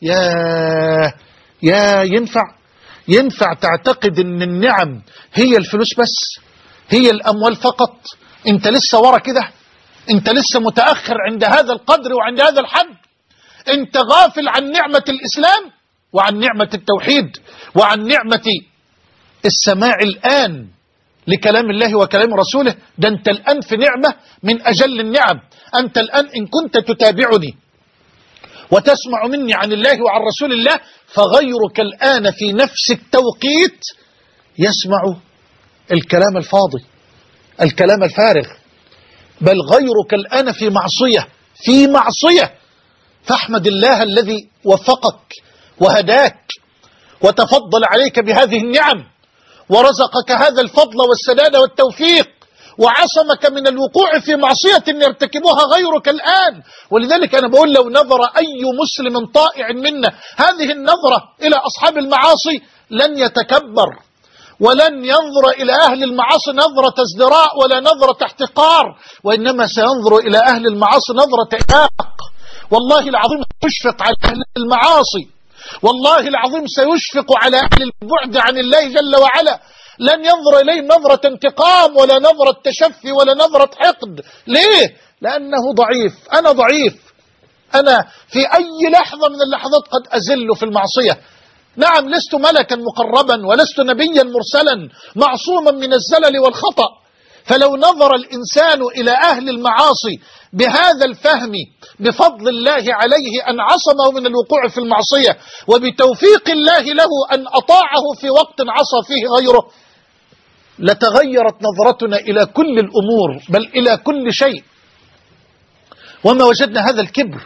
يا ينفع تعتقد أن النعم هي الفلوس بس، هي الأموال فقط؟ أنت لسه ورا كده، أنت لسه متأخر عند هذا القدر وعند هذا الحد. أنت غافل عن نعمة الإسلام وعن نعمة التوحيد وعن نعمة السماع الآن لكلام الله وكلام رسوله. ده أنت الآن في نعمة من أجل النعم. أنت الآن إن كنت تتابعني وتسمع مني عن الله وعن رسول الله، فغيرك الآن في نفس التوقيت يسمع الكلام الفاضي، الكلام الفارغ، بل غيرك الآن في معصية. فاحمد الله الذي وفقك وهداك وتفضل عليك بهذه النعم ورزقك هذا الفضل والسداد والتوفيق، وعصمك من الوقوع في معصية يرتكبها غيرك الآن. ولذلك أنا بقول لو نظر أي مسلم طائع منا هذه النظرة إلى أصحاب المعاصي لن يتكبر، ولن ينظر إلى أهل المعاصي نظرة ازدراء ولا نظرة احتقار، وإنما سينظر إلى أهل المعاصي نظرة إحاق. والله العظيم سيشفق على أهل المعاصي، والله العظيم سيشفق على أهل البعد عن الله جل وعلا. لن ينظر إليه نظرة انتقام ولا نظرة تشفي ولا نظرة حقد. ليه؟ لأنه ضعيف. أنا ضعيف، أنا في أي لحظة من اللحظات قد أزل في المعصية. نعم، لست ملكا مقربا ولست نبيا مرسلا معصوما من الزلل والخطأ. فلو نظر الإنسان إلى أهل المعاصي بهذا الفهم بفضل الله عليه أن عصمه من الوقوع في المعصية، وبتوفيق الله له أن أطاعه في وقت عصى فيه غيره، لتغيرت نظرتنا إلى كل الأمور بل إلى كل شيء. وما وجدنا هذا الكبر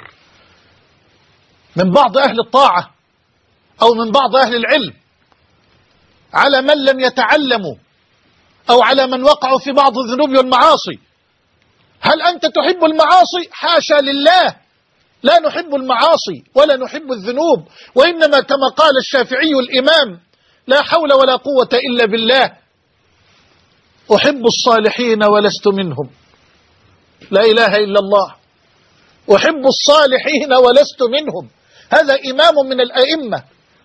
من بعض أهل الطاعة أو من بعض أهل العلم على من لم يتعلموا أو على من وقعوا في بعض الذنوب والمعاصي. هل أنت تحب المعاصي؟ حاشا لله، لا نحب المعاصي ولا نحب الذنوب، وإنما كما قال الشافعي الإمام: لا حول ولا قوة إلا بالله، أحب الصالحين ولست منهم. لا إله إلا الله، أحب الصالحين ولست منهم. هذا إمام من الأئمة.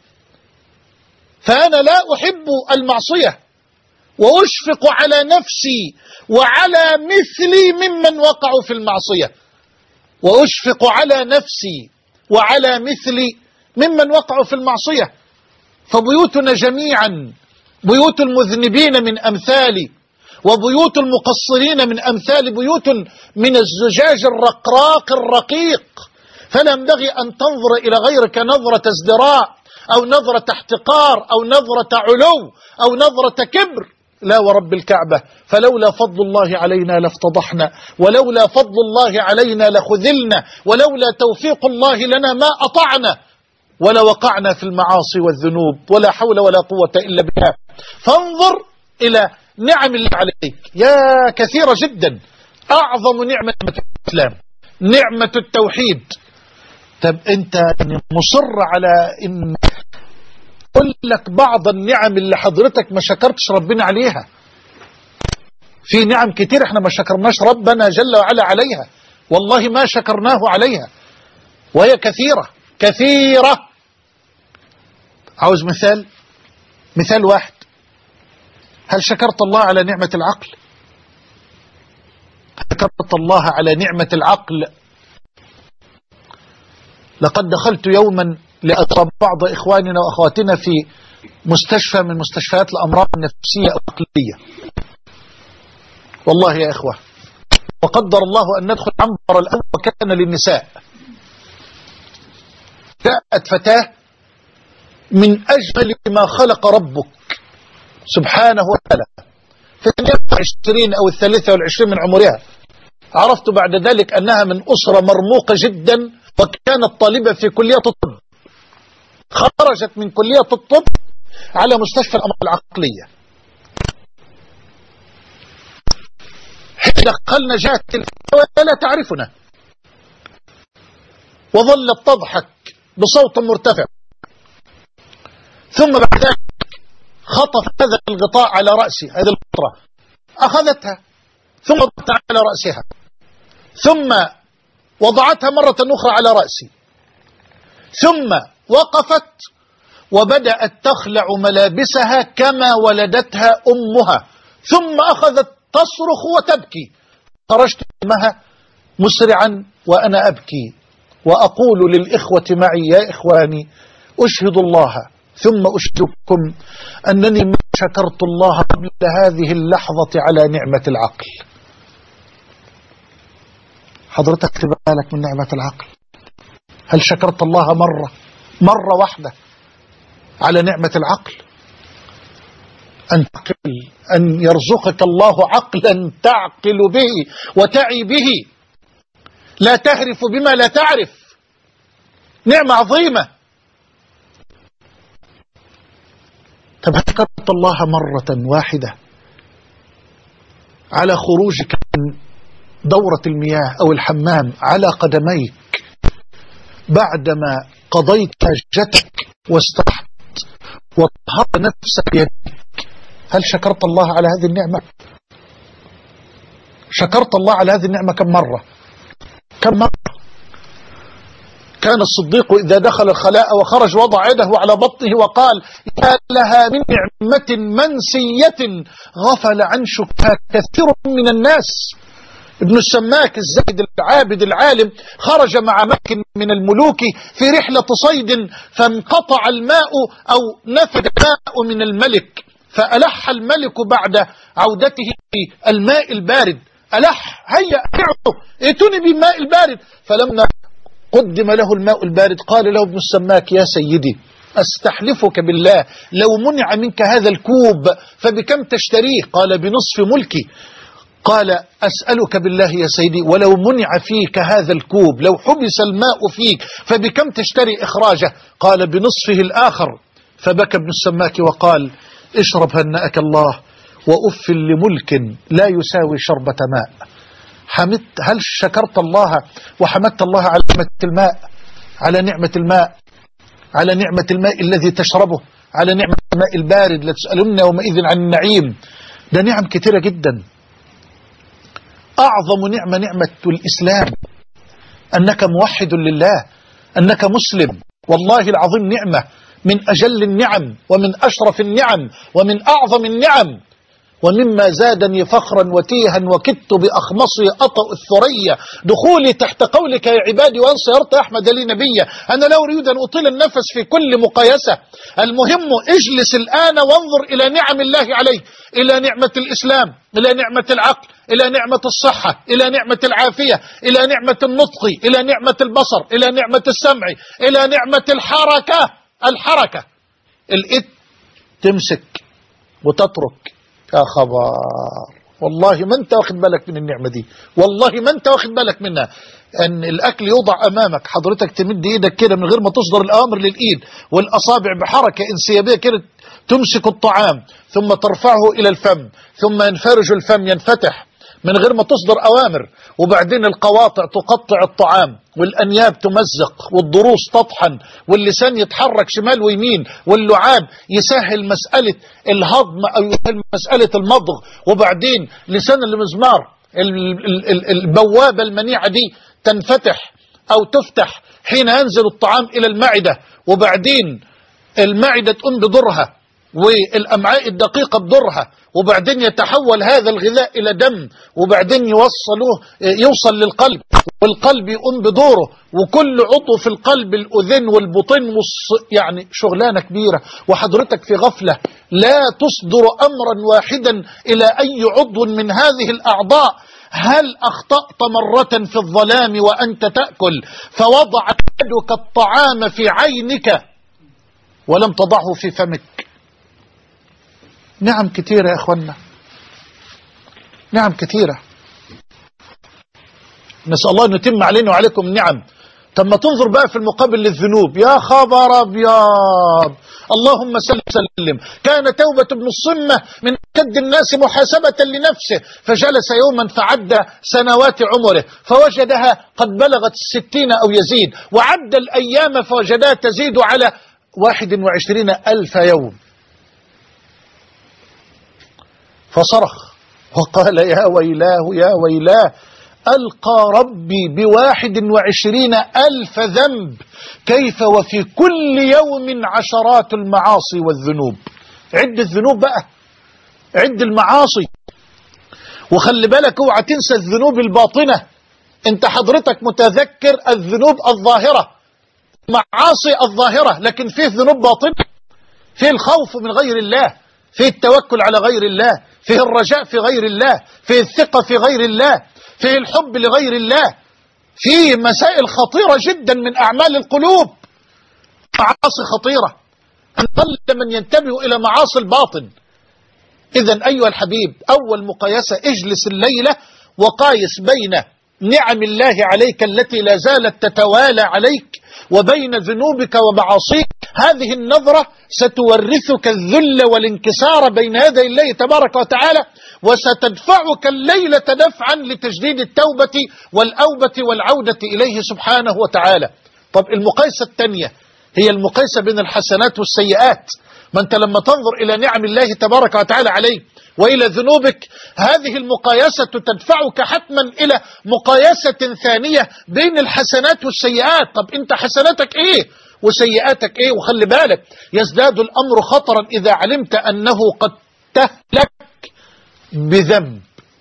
فأنا لا أحب المعصية وأشفق على نفسي وعلى مثلي ممن وقعوا في المعصية، وأشفق على نفسي وعلى مثلي ممن وقعوا في المعصية. فبيوتنا جميعا بيوت المذنبين من أمثالي، وبيوت المقصرين من أمثال، بيوت من الزجاج الرقراق الرقيق. فلا ينبغي أن تنظر إلى غيرك نظرة ازدراء أو نظرة احتقار أو نظرة علو أو نظرة كبر. لا ورب الكعبة، فلولا فضل الله علينا لافتضحنا، ولولا فضل الله علينا لخذلنا، ولولا توفيق الله لنا ما أطعنا، ولا وقعنا في المعاصي والذنوب، ولا حول ولا قوة إلا بالله. فانظر إلى نعم الله عليك، يا كثيرة جدا. أعظم نعمة الإسلام نعمة التوحيد. طب أنت مصر على إن أقول لك بعض النعم اللي حضرتك ما شكرتش ربنا عليها. في نعم كتير احنا ما شكرناش ربنا جل وعلا عليها، والله ما شكرناه عليها، وهي كثيرة. عاوز مثال واحد. هل شكرت الله على نعمة العقل؟ شكرت الله على نعمة العقل؟ لقد دخلت يوما لأزور بعض إخواننا وأخواتنا في مستشفى من مستشفيات الأمراض النفسية أو العقلية. والله يا إخوة، وقدر الله أن ندخل عنبر الأول وكان للنساء. جاءت فتاة من أجمل ما خلق ربك سبحانه وتعالى في 20 أو 23 من عمرها. عرفت بعد ذلك أنها من أسرة مرموقة جدا، وكانت طالبة في كلية الطب. خرجت من كلية الطب على مستشفى الأمراض العقلية. حين دخلنا جاءت ولا تعرفنا، وظلت تضحك بصوت مرتفع، ثم بعد ذلك خطف هذا الغطاء على رأسي، هذه القطرة أخذتها ثم وضعتها على رأسها، ثم وضعتها مرة أخرى على رأسي، ثم وقفت وبدأت تخلع ملابسها كما ولدتها أمها، ثم أخذت تصرخ وتبكي. خرجت معها مسرعا وأنا أبكي وأقول للإخوة معي: يا إخواني، أشهد الله ثم أشهدكم أنني ما شكرت الله قبل هذه اللحظة على نعمة العقل. حضرتك تبالك من نعمة العقل؟ هل شكرت الله مرة واحدة على نعمة العقل؟ أن يرزقك الله عقلا تعقل به وتعي به، لا تهرف بما لا تعرف، نعمة عظيمة. طب شكرت الله مرة واحدة على خروجك من دورة المياه أو الحمام على قدميك بعدما قضيت حاجتك واسترحت وطهرت نفسك بيدك؟ هل شكرت الله على هذه النعمة؟ شكرت الله على هذه النعمة كم مرة؟ كان الصديق إذا دخل الخلاء وخرج وضع يده على بطنه وقال: يا لها من نعمة منسية غفل عن شكرها كثير من الناس. ابن السماك الزاهد العابد العالم خرج مع ملك من الملوك في رحلة صيد، فانقطع الماء أو نفد الماء من الملك، فألح الملك بعد عودته الماء البارد. ألح: هيا ائتوني بالماء البارد. فلما قدم له الماء البارد قال له ابن السماك: يا سيدي، أستحلفك بالله لو منع منك هذا الكوب فبكم تشتريه؟ قال: بنصف ملكي. قال: أسألك بالله يا سيدي، ولو منع فيك هذا الكوب، لو حبس الماء فيك فبكم تشتري إخراجه؟ قال: بنصفه الآخر. فبكى ابن السماك وقال: اشرب هنأك الله، وأف لملك لا يساوي شربة ماء. هل شكرت الله وحمدت الله على نعمة الماء، على نعمة الماء، على نعمة الماء الذي تشربه، على نعمة الماء البارد؟ لتسألن يومئذ عن النعيم. ده نعم كثيرة جدا. أعظم نعمة نعمة الإسلام، أنك موحد لله، أنك مسلم. والله العظيم نعمة من أجل النعم ومن أشرف النعم ومن أعظم النعم. ومما زادني فخرا وتيها وكدت بأخمصي أطأ الثريا دخولي تحت قولك يا عبادي وأن صيرت أحمد لي نبيا. أنا لا أريد أن أطيل النفس في كل مقايسة، المهم اجلس الآن وانظر إلى نعم الله عليك، إلى نعمة الإسلام، إلى نعمة العقل، إلى نعمة الصحة، إلى نعمة العافية، إلى نعمة النطق، إلى نعمة البصر، إلى نعمة السمع، إلى نعمة الحركة. الإيد تمسك وتترك. يا خبر، والله ما انت واخد بالك من النعمة دي، والله ما انت واخد بالك منها. ان الاكل يوضع امامك، حضرتك تمد ايدك كده من غير ما تصدر الامر للايد، والاصابع بحركة انسيابية كده تمسك الطعام، ثم ترفعه الى الفم، ثم ينفرج الفم ينفتح من غير ما تصدر أوامر، وبعدين القواطع تقطع الطعام، والأنياب تمزق، والضروس تطحن، واللسان يتحرك شمال ويمين، واللعاب يسهل مسألة الهضم أو يسهل مسألة المضغ، وبعدين لسان المزمار البوابة المنيعة دي تنفتح أو تفتح حين ينزل الطعام إلى المعدة، وبعدين المعدة تقوم بدورها والأمعاء الدقيقة بدورها، وبعدين يتحول هذا الغذاء إلى دم، وبعدين يوصل للقلب، والقلب يقوم بدوره، وكل عضو في القلب، الأذن والبطن يعني شغلانة كبيرة، وحضرتك في غفلة لا تصدر أمرا واحدا إلى أي عضو من هذه الأعضاء. هل أخطأت مرة في الظلام وأنت تأكل فوضعت يدك الطعام في عينك ولم تضعه في فمك؟ نعم كثيرة يا أخوانا، نعم كثيرة، نسأل الله أن يتم علينا وعليكم النعم. طب ما تنظر بقى في المقابل للذنوب، يا خبر أبيض، اللهم سلم. كان توبة ابن الصمة من أشد الناس محاسبة لنفسه، فجلس يوما فعد سنوات عمره فوجدها قد بلغت 60 أو يزيد، وعد الأيام فوجدها تزيد على 21,000 يوم، فصرخ وقال يا ويلاه يا ويلاه، ألقى ربي ب21,000 ذنب، كيف وفي كل يوم عشرات المعاصي والذنوب. عد الذنوب بقى، عد المعاصي، وخلي بالك اوعى تنسى الذنوب الباطنة. انت حضرتك متذكر الذنوب الظاهرة، معاصي الظاهرة، لكن فيه ذنوب باطنة، فيه الخوف من غير الله، فيه التوكل على غير الله، فيه الرجاء في غير الله، فيه الثقة في غير الله، فيه الحب لغير الله، فيه مسائل خطيرة جدا من أعمال القلوب، معاصي خطيرة، أقل من ينتبه إلى معاصي الباطن. إذن أيها الحبيب، أول مقايسة، اجلس الليلة وقايس بين نعم الله عليك التي لا زالت تتوالى عليك وبين ذنوبك ومعاصيك. هذه النظرة ستورثك الذل والانكسار بين يدي الله تبارك وتعالى، وستدفعك الليلة دفعا لتجديد التوبة والأوبة والعودة إليه سبحانه وتعالى. طب المقايسة الثانية هي المقايسة بين الحسنات والسيئات. ما أنت لما تنظر إلى نعم الله تبارك وتعالى عليك وإلى ذنوبك، هذه المقايسة تدفعك حتما إلى مقايسة ثانية بين الحسنات والسيئات. طب أنت حسناتك إيه وسيئاتك إيه؟ وخلي بالك، يزداد الأمر خطرا إذا علمت أنه قد تهلك بذنب،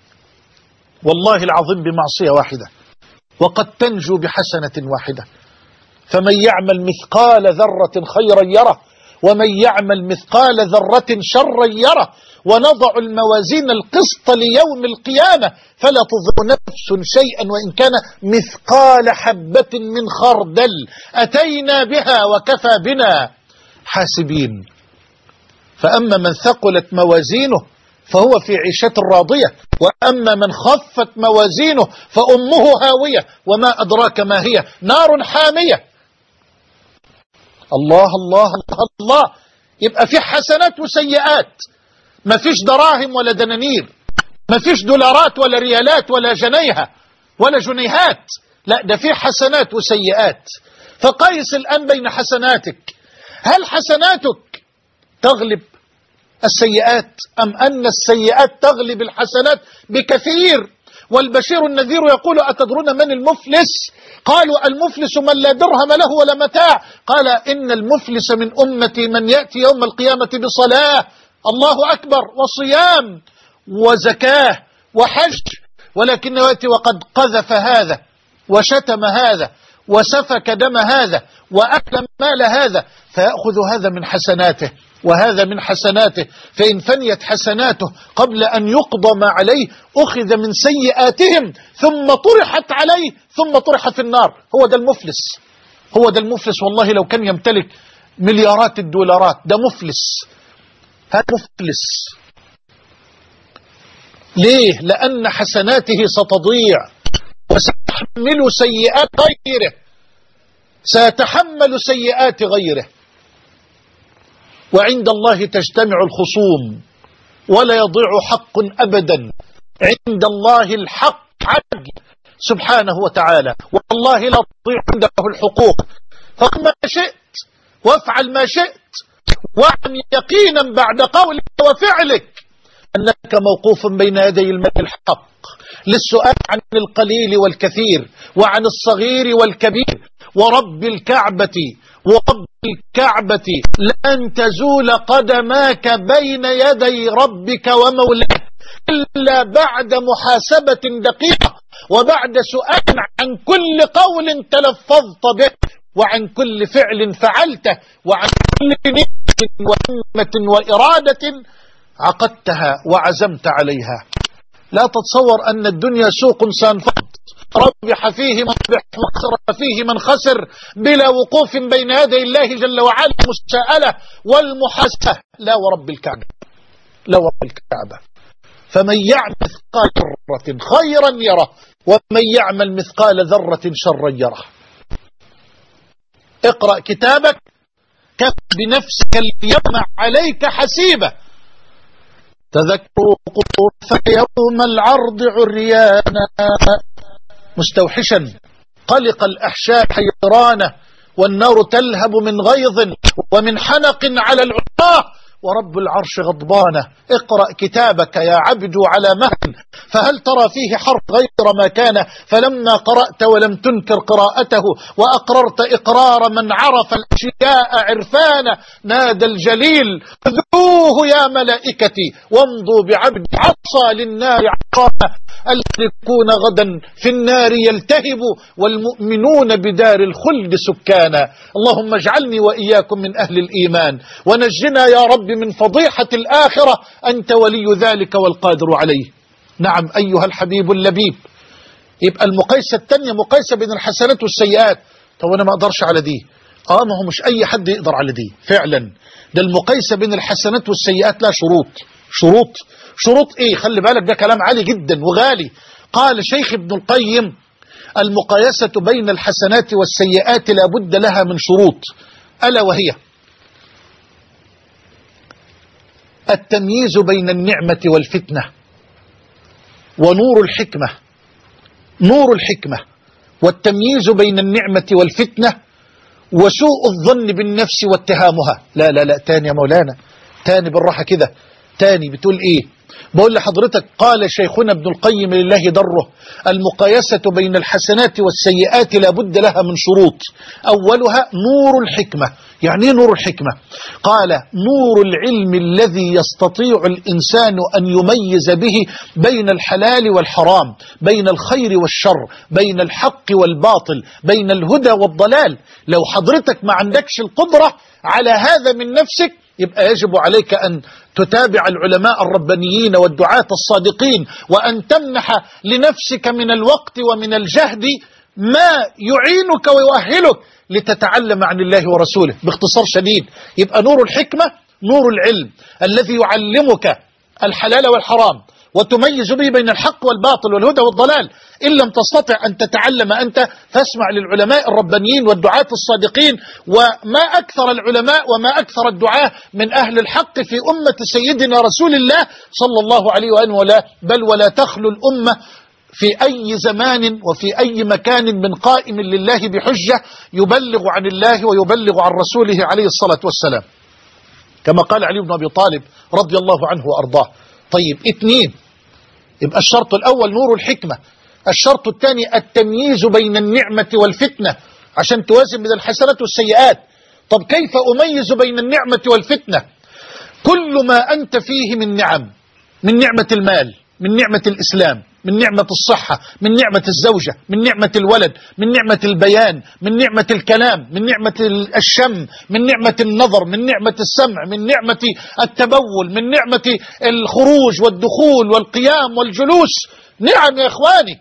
والله العظيم بمعصية واحدة، وقد تنجو بحسنة واحدة. فمن يعمل مثقال ذرة خيرا يره، ومن يعمل مثقال ذرة شرا يره، ونضع الموازين القسط ليوم القيامة فلا تظلم نفس شيئا وإن كان مثقال حبة من خردل أتينا بها وكفى بنا حاسبين. فأما من ثقلت موازينه فهو في عيشة راضية، وأما من خفت موازينه فأمه هاوية وما أدراك ما هي، نار حامية. الله الله الله الله. يبقى في حسنات وسيئات، ما فيش دراهم ولا دنانير، ما فيش دولارات ولا ريالات ولا جنيها ولا جنيهات، لا، ده في حسنات وسيئات. فقيس الآن بين حسناتك، هل حسناتك تغلب السيئات أم أن السيئات تغلب الحسنات بكثير؟ والبشير النذير يقول أتدرون من المفلس؟ قالوا المفلس من لا درهم له ولا متاع. قال إن المفلس من أمتي من يأتي يوم القيامة بصلاة، الله أكبر، وصيام وزكاة وحج، ولكنه يأتي وقد قذف هذا وشتم هذا وسفك دم هذا وأكل مال هذا، فيأخذ هذا من حسناته وهذا من حسناته، فإن فنيت حسناته قبل أن يقضى ما عليه أخذ من سيئاتهم ثم طرحت عليه ثم طرح في النار. هو ده المفلس، هو ده المفلس. والله لو كان يمتلك مليارات الدولارات ده مفلس، هذا مفلس. ليه؟ لأن حسناته ستضيع وسيحمل سيئات غيره، سيتحمل سيئات غيره، وعند الله تجتمع الخصوم ولا يضيع حق أبدا. عند الله الحق عدل سبحانه وتعالى، والله لا تضيع عنده الحقوق. فقل ما شئت وافعل ما شئت، واعلم يقينا بعد قولك وفعلك أنك موقوف بين يدي الملك الحق للسؤال عن القليل والكثير وعن الصغير والكبير. ورب الكعبة ورب الكعبة لن تزول قدماك بين يدي ربك ومولاك إلا بعد محاسبة دقيقة وبعد سؤال عن كل قول تلفظت به، وعن كل فعل فعلته، وعن كل نية وهمة وإرادة عقدتها وعزمت عليها. لا تتصور أن الدنيا سوق سانفض ربح فيه من ربح وخسر فيه من خسر بلا وقوف بين يدي الله جل وعلا مساءلة والمحاسبة. لا ورب الكعبة، لا ورب الكعبة. فمن يعمل مثقال ذرة خيرا يره، ومن يعمل مثقال ذرة شرا يره. اقرأ كتابك، كف بنفسك اليوم عليك حسيبة. تذكروا قطوف يوم العرض عريانا مستوحشا، قلق الأحشاء حيرانة، والنار تلهب من غيظ ومن حنق على العصاه، ورب العرش غضبانه. اقرأ كتابك يا عبد على مهل، فهل ترى فيه حرف غير ما كان؟ فلما قرأت ولم تنكر قراءته وأقررت إقرار من عرف الأشياء عرفانا، نادى الجليل خذوه يا ملائكتي وامضوا بعبد عصى للنار عقابا، الهالكون غدا في النار يلتهب والمؤمنون بدار الخلد سكانا. اللهم اجعلني وإياكم من أهل الإيمان، ونجنا يا رب من فضيحة الآخرة، أنت ولي ذلك والقادر عليه. نعم أيها الحبيب اللبيب، يبقى المقايسة التانية مقايسة بين الحسنات والسيئات. طب أنا ما أقدرش على دي. ما هو مش أي حد يقدر على دي فعلا. ده المقايسة بين الحسنات والسيئات لا شروط إيه؟ خلي بالك، ده كلام عالي جدا وغالي. قال شيخ ابن القيم المقايسة بين الحسنات والسيئات لا بد لها من شروط، ألا وهي التمييز بين النعمة والفتنة، ونور الحكمة. نور الحكمة والتمييز بين النعمة والفتنة، وسوء الظن بالنفس واتهامها. لا تاني يا مولانا، تاني بالراحة كده. تاني بتقول ايه؟ بقول لحضرتك قال شيخنا ابن القيم لله دره المقايسة بين الحسنات والسيئات لا بد لها من شروط، أولها نور الحكمة. يعني ايه نور الحكمة؟ قال نور العلم الذي يستطيع الإنسان أن يميز به بين الحلال والحرام، بين الخير والشر، بين الحق والباطل، بين الهدى والضلال. لو حضرتك ما عندكش القدرة على هذا من نفسك، يبقى يجب عليك أن تتابع العلماء الربانيين والدعاة الصادقين، وأن تمنح لنفسك من الوقت ومن الجهد ما يعينك ويؤهلك لتتعلم عن الله ورسوله. باختصار شديد، يبقى نور الحكمة نور العلم الذي يعلمك الحلال والحرام وتميز به بين الحق والباطل والهدى والضلال. إن لم تستطع أن تتعلم أنت فاسمع للعلماء الربانيين والدعاة الصادقين. وما أكثر العلماء وما أكثر الدعاة من أهل الحق في أمة سيدنا رسول الله صلى الله عليه وآله، بل ولا تخلو الأمة في أي زمان وفي أي مكان من قائم لله بحجة يبلغ عن الله ويبلغ عن رسوله عليه الصلاة والسلام، كما قال علي بن أبي طالب رضي الله عنه وأرضاه. طيب، 2، يبقى الشرط الأول نور الحكمة. الشرط الثاني التمييز بين النعمة والفتنة عشان توازن بين الحسنات والسيئات. طب كيف أميز بين النعمة والفتنة؟ كل ما أنت فيه من نعم، من نعمة المال، من نعمة الإسلام، من نعمة الصحة، من نعمة الزوجة، من نعمة الولد، من نعمة البيان، من نعمة الكلام، من نعمة الشم، من نعمة النظر، من نعمة السمع، من نعمة التبول، من نعمة الخروج والدخول والقيام والجلوس. نعم يا إخواني،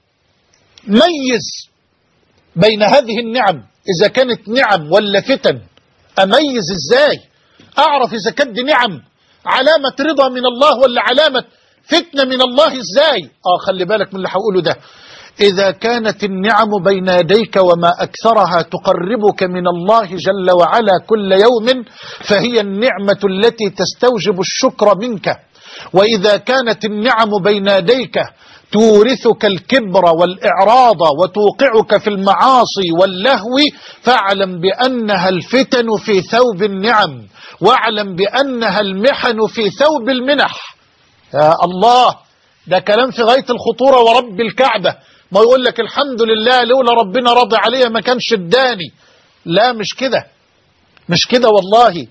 ميز بين هذه النعم إذا كانت نعم ولا فتن. أميز إزاي؟ أعرف إذا كانت نعم علامة رضا من الله ولا علامة فتنة من الله إزاي؟ خلي بالك من اللي هقوله ده. إذا كانت النعم بين يديك وما أكثرها تقربك من الله جل وعلا كل يوم، فهي النعمة التي تستوجب الشكر منك. وإذا كانت النعم بين يديك تورثك الكبر والإعراض وتوقعك في المعاصي واللهو، فاعلم بأنها الفتن في ثوب النعم، واعلم بأنها المحن في ثوب المنح. يا الله، ده كلام في غاية الخطورة ورب الكعبة. ما يقول لك الحمد لله لولا ربنا رضي عليا ما كانش اداني. لا، مش كده، مش كده والله.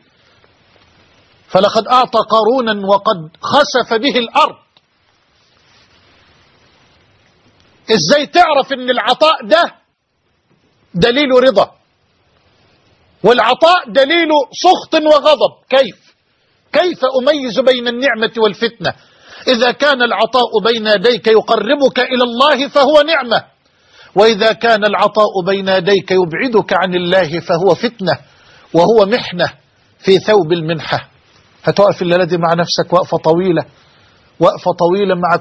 فلقد أعطى قارونا وقد خسف به الأرض. ازاي تعرف ان العطاء ده دليل رضا والعطاء دليل سخط وغضب؟ كيف أميز بين النعمة والفتنة؟ إذا كان العطاء بين يديك يقربك إلى الله فهو نعمة، وإذا كان العطاء بين يديك يبعدك عن الله فهو فتنة وهو محنة في ثوب المنحة. هتقف الليلة دي مع نفسك وقفة طويلة مع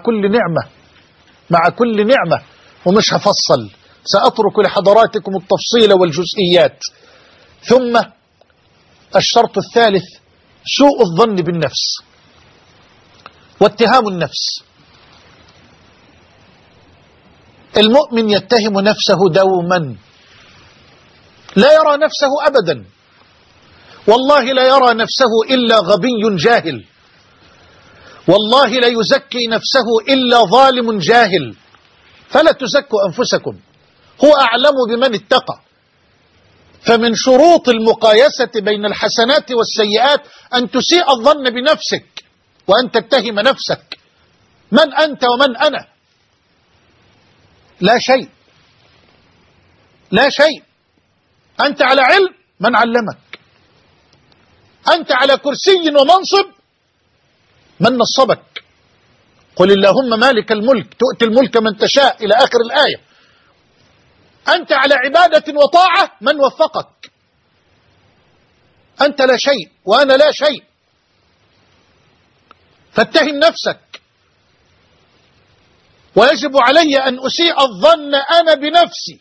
كل نعمة، ومش هفصل، سأترك لحضراتكم التفصيل والجزئيات. ثم الشرط الثالث سوء الظن بالنفس واتهام النفس. المؤمن يتهم نفسه دوما، لا يرى نفسه أبدا، والله لا يرى نفسه إلا غبي جاهل، والله لا يزكي نفسه إلا ظالم جاهل. فلا تزكوا أنفسكم، هو أعلم بمن اتقى. فمن شروط المقايسة بين الحسنات والسيئات أن تسيء الظن بنفسك وأن تتهم نفسك. من أنت ومن أنا؟ لا شيء. أنت على علم، من علمك؟ أنت على كرسي ومنصب، من نصبك؟ قل اللهم مالك الملك تؤتي الملك من تشاء إلى آخر الآية. أنت على عبادة وطاعة، من وفقك؟ أنت لا شيء وأنا لا شيء. فاتهم نفسك. ويجب علي أن أسيء الظن أنا بنفسي.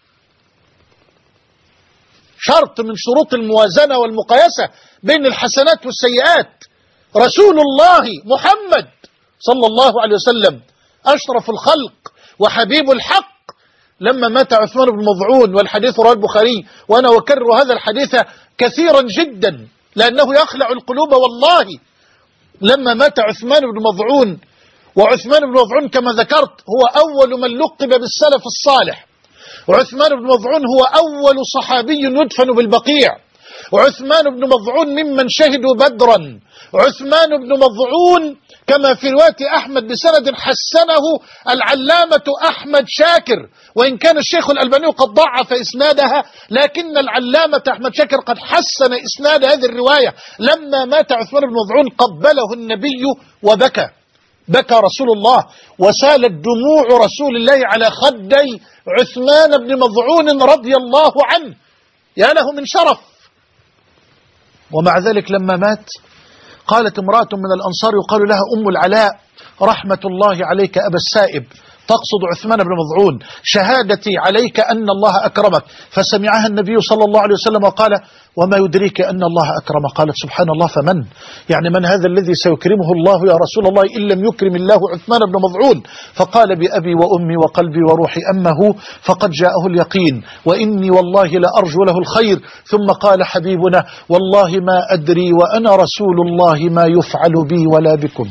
شرط من شروط الموازنة والمقايسة بين الحسنات والسيئات. رسول الله محمد صلى الله عليه وسلم أشرف الخلق وحبيب الحق، لما مات عثمان بن مظعون، والحديث رواه البخاري، وأنا أكرر هذا الحديث كثيرا جدا لأنه يخلع القلوب والله. لما مات عثمان بن مظعون، وعثمان بن مظعون كما ذكرت هو أول من لقب بالسلف الصالح، وعثمان بن مظعون هو أول صحابي يدفن بالبقيع، وعثمان بن مظعون ممن شهدوا بدرا، عثمان بن مظعون كما في رواية أحمد بسند حسنه العلامة أحمد شاكر، وإن كان الشيخ الألباني قد ضعف إسنادها، لكن العلامة أحمد شاكر قد حسن إسناد هذه الرواية. لما مات عثمان بن مظعون قبله النبي وبكى، بكى رسول الله، وسالت دموع رسول الله على خدي عثمان بن مظعون رضي الله عنه، يا له من شرف. ومع ذلك لما مات قالت امرأة من الأنصار يقال لها أم العلاء رحمة الله عليك أبا السائب، تقصد عثمان بن مظعون، شهادتي عليك أن الله أكرمك. فسمعها النبي صلى الله عليه وسلم وقال وما يدريك أن الله أكرمك؟ قالت سبحان الله، فمن؟ يعني من هذا الذي سيكرمه الله يا رسول الله إن لم يكرم الله عثمان بن مظعون؟ فقال بأبي وأمي وقلبي وروحي أما هو فقد جاءه اليقين وإني والله لأرجو له الخير. ثم قال حبيبنا والله ما أدري وأنا رسول الله ما يفعل بي ولا بكم.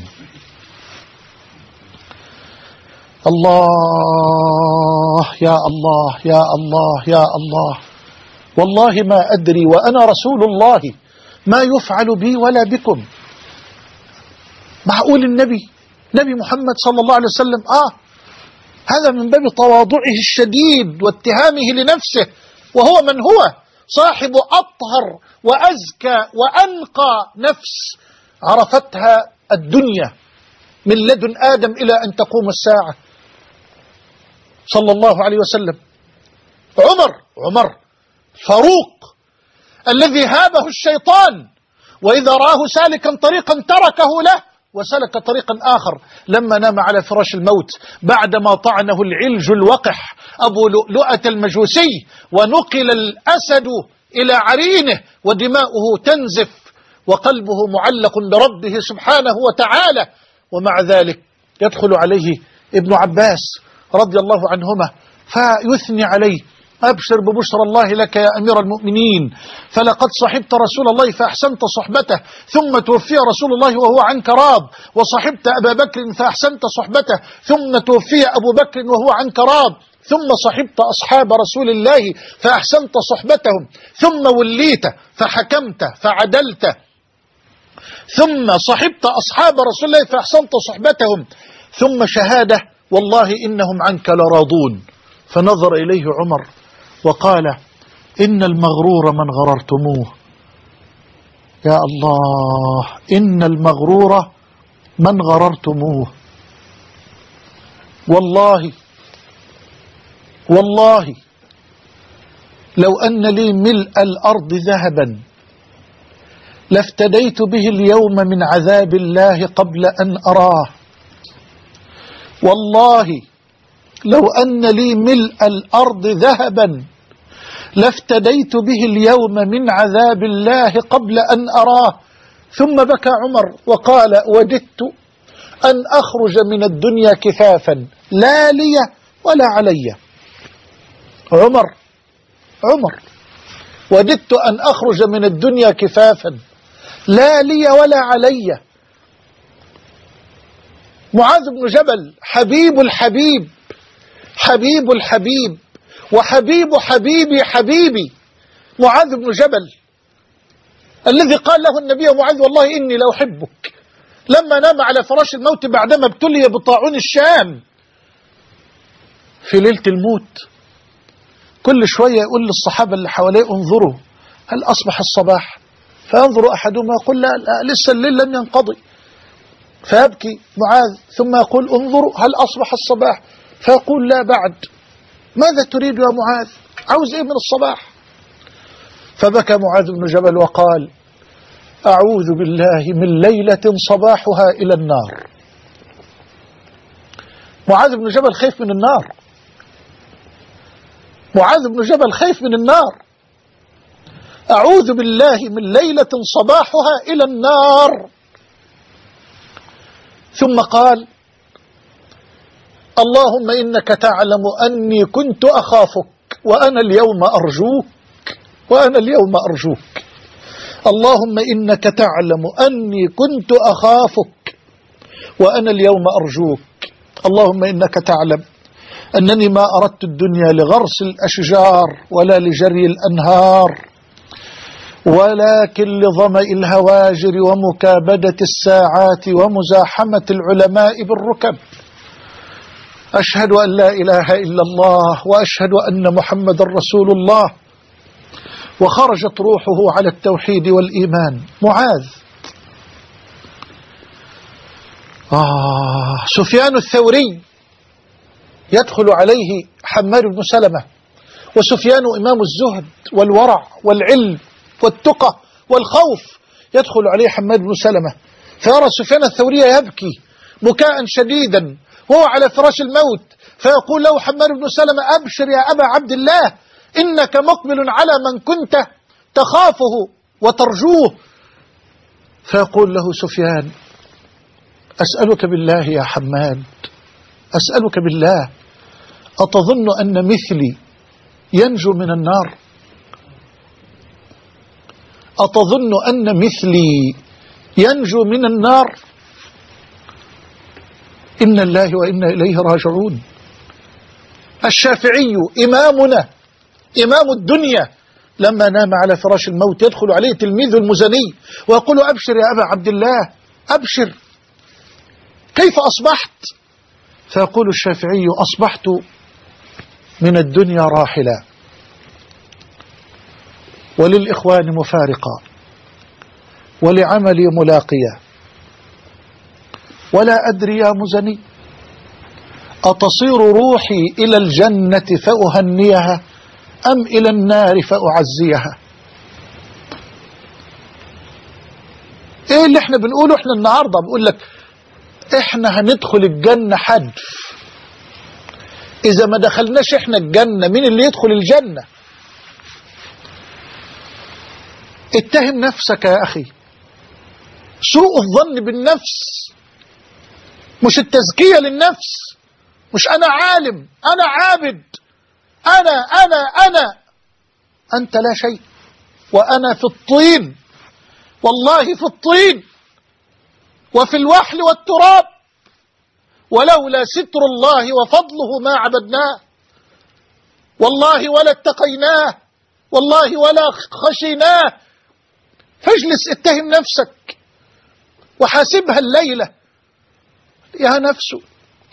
الله يا الله يا الله يا الله، والله ما أدري وأنا رسول الله ما يفعل بي ولا بكم. معقول نبي محمد صلى الله عليه وسلم هذا من باب تواضعه الشديد واتهامه لنفسه، وهو من هو صاحب أطهر وأزكى وأنقى نفس عرفتها الدنيا من لدن آدم إلى أن تقوم الساعة، صلى الله عليه وسلم. عمر فاروق الذي هابه الشيطان، وإذا راه سالكا طريقا تركه له وسلك طريقا آخر. لما نام على فراش الموت بعدما طعنه العلج الوقح أبو لؤلؤة المجوسي، ونقل الأسد إلى عرينه ودماؤه تنزف وقلبه معلق بربه سبحانه وتعالى، ومع ذلك يدخل عليه ابن عباس رضي الله عنهما فيثني عليه: أبشر ببشرى الله لك يا أمير المؤمنين، فلقد صحبت رسول الله فأحسنت صحبته، ثم توفي رسول الله وهو عنك راض، وصحبت أبا بكر فأحسنت صحبته، ثم توفي أبو بكر وهو عنك راض، ثم صحبت أصحاب رسول الله فأحسنت صحبتهم، ثم وليت فحكمت فعدلت، ثم صحبت أصحاب رسول الله فأحسنت صحبتهم، ثم شهادة والله إنهم عنك لراضون. فنظر إليه عمر وقال إن المغرور من غررتموه. يا الله، إن المغرور من غررتموه. والله لو أن لي ملء الأرض ذهبا لافتديت به اليوم من عذاب الله قبل أن أراه. والله لو أن لي ملء الأرض ذهبا لافتديت به اليوم من عذاب الله قبل أن أراه. ثم بكى عمر وقال وددت أن أخرج من الدنيا كفافا لا لي ولا علي. عمر وددت أن أخرج من الدنيا كفافا لا لي ولا علي. معاذ بن جبل حبيب الحبيب وحبيب حبيبي معاذ بن جبل الذي قال له النبي معاذ والله إني لأحبك، لما نام على فراش الموت بعدما ابتلي بطاعون الشام في ليلة الموت كل شوية يقول للصحابة اللي حواليه انظروا هل أصبح الصباح؟ فينظر أحدهم يقول لا لسه الليل لم ينقضي، فيبكي معاذ ثم يقول انظروا هل أصبح الصباح؟ فيقول لا بعد. ماذا تريد يا معاذ؟ عاوز إيه من الصباح؟ فبكى معاذ بن جبل وقال أعوذ بالله من ليلة صباحها إلى النار. معاذ بن جبل خايف من النار، معاذ بن جبل خايف من النار. أعوذ بالله من ليلة صباحها إلى النار. ثم قال اللهم إنك تعلم أني كنت أخافك وأنا اليوم أرجوك. اللهم إنك تعلم أني كنت أخافك وأنا اليوم أرجوك. اللهم إنك تعلم أنني ما أردت الدنيا لغرس الأشجار ولا لجري الأنهار ولكن لظمأ الهواجر ومكابدة الساعات ومزاحمة العلماء بالركب. أشهد أن لا إله إلا الله وأشهد أن محمد رسول الله. وخرجت روحه على التوحيد والإيمان. معاذ سفيان الثوري يدخل عليه حماد بن سلمة، وسفيان إمام الزهد والورع والعلم والتقى والخوف، يدخل عليه حماد بن سلمة فيرى سفيان الثوري يبكي بكاء شديدا وهو على فراش الموت، فيقول له حماد بن سلمة أبشر يا أبا عبد الله إنك مقبل على من كنت تخافه وترجوه. فيقول له سفيان أسألك بالله يا حماد، أسألك بالله أتظن أن مثلي ينجو من النار؟ أتظن أن مثلي ينجو من النار؟ إن الله وإنا إليه راجعون. الشافعي إمامنا إمام الدنيا لما نام على فراش الموت يدخل عليه تلميذ المزني ويقول أبشر يا أبا عبد الله أبشر كيف أصبحت؟ فيقول الشافعي أصبحت من الدنيا راحلا وللإخوان مفارقا ولعملي ملاقيا ولا أدري يا مزني أتصير روحي إلى الجنة فأهنيها أم إلى النار فأعزيها؟ إيه اللي احنا بنقوله احنا النهاردة؟ بقول لك احنا هندخل الجنة حدف، إذا ما دخلناش احنا الجنة مين اللي يدخل الجنة؟ اتهم نفسك يا أخي. سوء الظن بالنفس مش التزكية للنفس، مش أنا عالم أنا عابد أنا أنت لا شيء وأنا في الطين، والله في الطين وفي الوحل والتراب، ولولا ستر الله وفضله ما عبدناه، والله ولا اتقيناه، والله ولا خشيناه. فاجلس اتهم نفسك وحاسبها الليلة.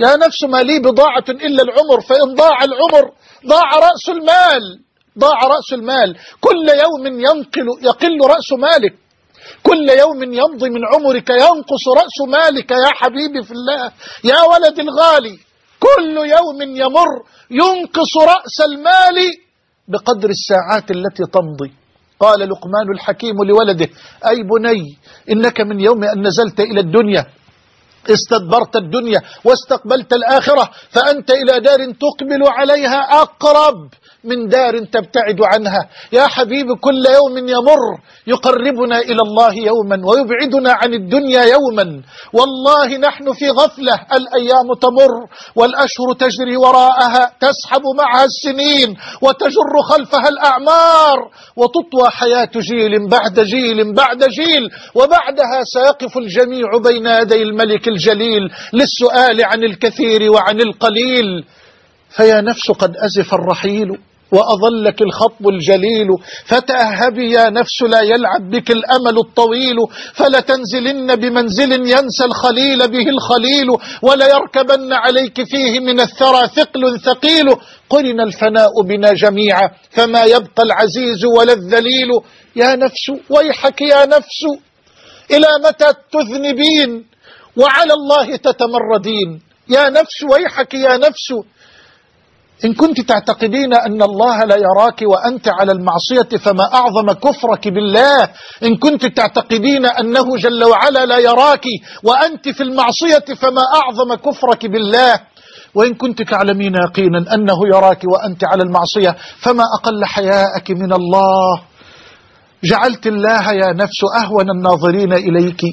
يا نفس ما لي بضاعة إلا العمر، فإن ضاع العمر ضاع رأس المال، ضاع رأس المال. كل يوم يقل رأس مالك، كل يوم يمضي من عمرك ينقص رأس مالك يا حبيبي في الله. يا ولد الغالي، كل يوم يمر ينقص رأس المال بقدر الساعات التي تمضي. قال لقمان الحكيم لولده: أي بني، إنك من يوم أن نزلت إلى الدنيا استدبرت الدنيا واستقبلت الآخرة، فأنت إلى دار تقبل عليها أقرب من دار تبتعد عنها. يا حبيبي، كل يوم يمر يقربنا إلى الله يوما ويبعدنا عن الدنيا يوما. والله نحن في غفلة، الأيام تمر والأشهر تجري وراءها، تسحب معها السنين وتجر خلفها الأعمار، وتطوى حياة جيل بعد جيل بعد جيل، وبعدها سيقف الجميع بين يدي الملك الجليل للسؤال عن الكثير وعن القليل. فيا نفس قد أزف الرحيل وأظلك الخطب الجليل، فتأهبي يا نفس لا يلعب بك الأمل الطويل، فلتنزلن بمنزل ينسى الخليل به الخليل، وليركبن عليك فيه من الثرى ثقل ثقيل. قرن الفناء بنا جميعا فما يبقى العزيز ولا الذليل. يا نفس ويحك يا نفس، إلى متى تذنبين وعلى الله تتمردين؟ يا نفس ويحك يا نفس، إن كنت تعتقدين أن الله لا يراك وأنت على المعصية فما أعظم كفرك بالله. إن كنت تعتقدين أنه جل وعلا لا يراك وأنت في المعصية فما أعظم كفرك بالله. وإن كنت تعلمين يقينا أنه يراك وأنت على المعصية فما أقل حياءك من الله. جعلت الله يا نفس أهون الناظرين إليك.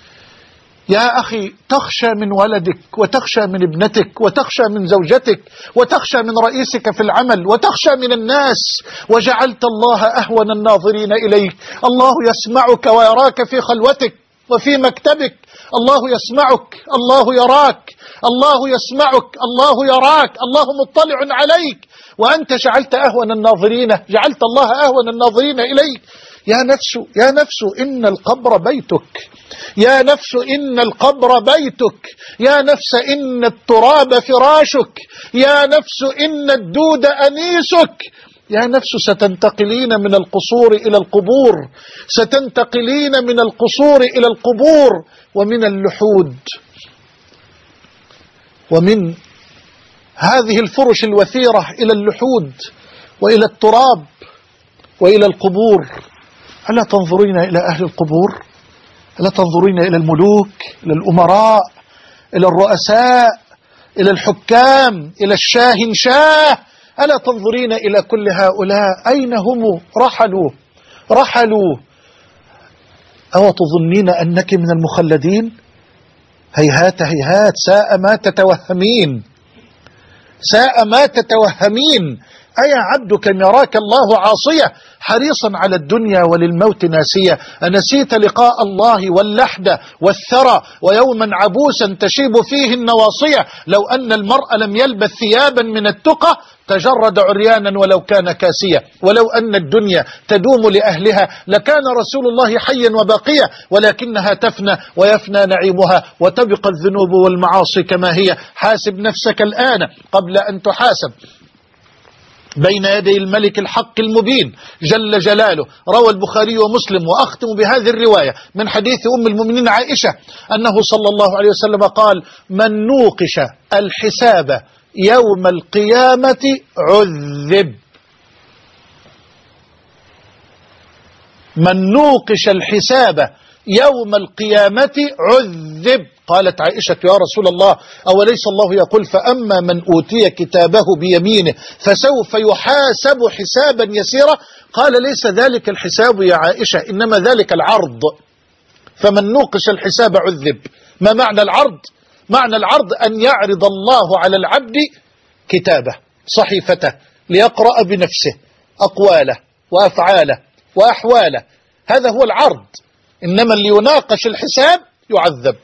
يا أخي، تخشى من ولدك وتخشى من ابنتك وتخشى من زوجتك وتخشى من رئيسك في العمل وتخشى من الناس، وجعلت الله أهون الناظرين إليك. الله يسمعك ويراك في خلوتك وفي مكتبك. الله يسمعك، الله يراك، الله يسمعك، الله يراك، الله مطلع عليك، وأنت جعلت الله أهون الناظرين إليك. يا نفس، يا نفس، إن القبر بيتك. يا نفس إن القبر بيتك. يا نفس إن التراب فراشك. يا نفس إن الدود أنيسك. يا نفس ستنتقلين من القصور إلى القبور، ستنتقلين من القصور إلى القبور، ومن اللحود ومن هذه الفرش الوثيرة إلى اللحود وإلى التراب وإلى القبور. ألا تنظرين إلى أهل القبور؟ ألا تنظرين إلى الملوك، إلى الأمراء، إلى الرؤساء، إلى الحكام، إلى الشاهنشاه؟ ألا تنظرين إلى كل هؤلاء؟ أين هم؟ رحلوا. أو تظنين أنك من المخلدين؟ هيهات هيهات، ساء ما تتوهمين، ساء ما تتوهمين. أيا عبد كم يراك الله عاصية حريصا على الدنيا وللموت ناسية، أنسيت لقاء الله واللحد والثرى ويوما عبوسا تشيب فيه النواصية؟ لو أن المرء لم يلبث ثيابا من التقى تجرد عريانا ولو كان كاسيا. ولو أن الدنيا تدوم لأهلها لكان رسول الله حيا وباقيا، ولكنها تفنى ويفنى نعيمها وتبقى الذنوب والمعاصي كما هي. حاسب نفسك الآن قبل أن تحاسب بين يدي الملك الحق المبين جل جلاله. روى البخاري ومسلم، وأختم بهذه الرواية من حديث أم المؤمنين عائشة أنه صلى الله عليه وسلم قال: من نوقش الحساب يوم القيامة عذب. من نوقش الحساب يوم القيامة عذب. قالت عائشة: يا رسول الله، أوليس الله يقول: فأما من أوتي كتابه بيمينه فسوف يحاسب حسابا يسيرا؟ قال: ليس ذلك الحساب يا عائشة، إنما ذلك العرض. فمن نوقش الحساب عذب. ما معنى العرض؟ معنى العرض أن يعرض الله على العبد كتابه، صحيفته، ليقرأ بنفسه أقواله وأفعاله وأحواله. هذا هو العرض. إنما اللي يناقش الحساب يعذب.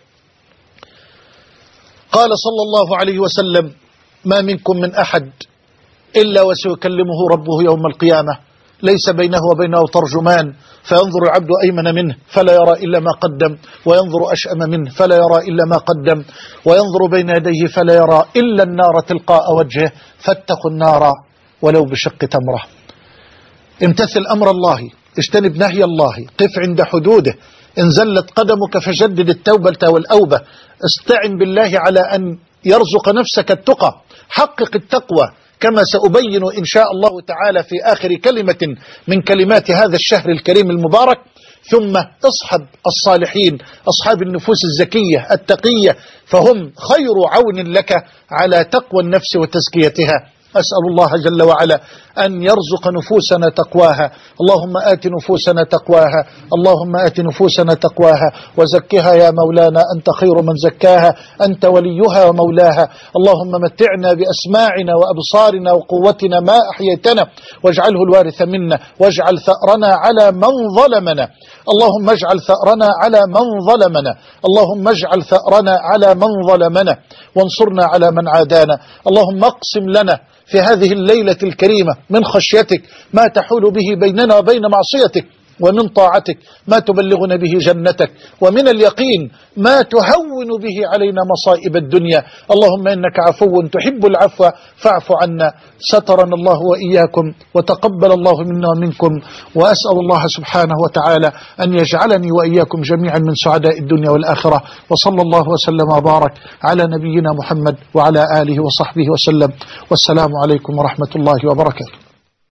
قال صلى الله عليه وسلم: ما منكم من أحد إلا وسيكلمه ربه يوم القيامة ليس بينه وبينه ترجمان، فينظر العبد أيمن منه فلا يرى إلا ما قدم، وينظر أشأم منه فلا يرى إلا ما قدم، وينظر بين يديه فلا يرى إلا النار تلقاء وجهه، فاتقوا النار ولو بشق تمرة. امتثل أمر الله، اجتنب نهي الله، قف عند حدوده، إن زلت قدمك فجدد التوبة والأوبة، استعن بالله على أن يرزق نفسك التقى، حقق التقوى كما سأبين إن شاء الله تعالى في آخر كلمة من كلمات هذا الشهر الكريم المبارك. ثم اصحب الصالحين، أصحاب النفوس الزكية التقية، فهم خير عون لك على تقوى النفس وتزكيتها. أسأل الله جل وعلا أن يرزق نفوسنا تقواها. اللهم آت نفوسنا تقواها، اللهم آت نفوسنا تقواها وزكها يا مولانا، أنت خير من زكاها، أنت وليها ومولاها. اللهم متعنا بأسماعنا وأبصارنا وقوتنا ما أحييتنا، واجعله الوارث منا، واجعل ثأرنا على من ظلمنا. اللهم اجعل ثأرنا على من ظلمنا، اللهم اجعل ثأرنا على من ظلمنا، وانصرنا على من عادانا. اللهم اقسم لنا في هذه الليلة الكريمة من خشيتك ما تحول به بيننا وبين معصيتك، ومن طاعتك ما تبلغنا به جنتك، ومن اليقين ما تهون به علينا مصائب الدنيا. اللهم إنك عفو تحب العفو فاعف عنا. سترنا الله وإياكم، وتقبل الله منا ومنكم، وأسأل الله سبحانه وتعالى أن يجعلني وإياكم جميعا من سعداء الدنيا والآخرة. وصلى الله وسلم وبارك على نبينا محمد وعلى آله وصحبه وسلم، والسلام عليكم ورحمة الله وبركاته.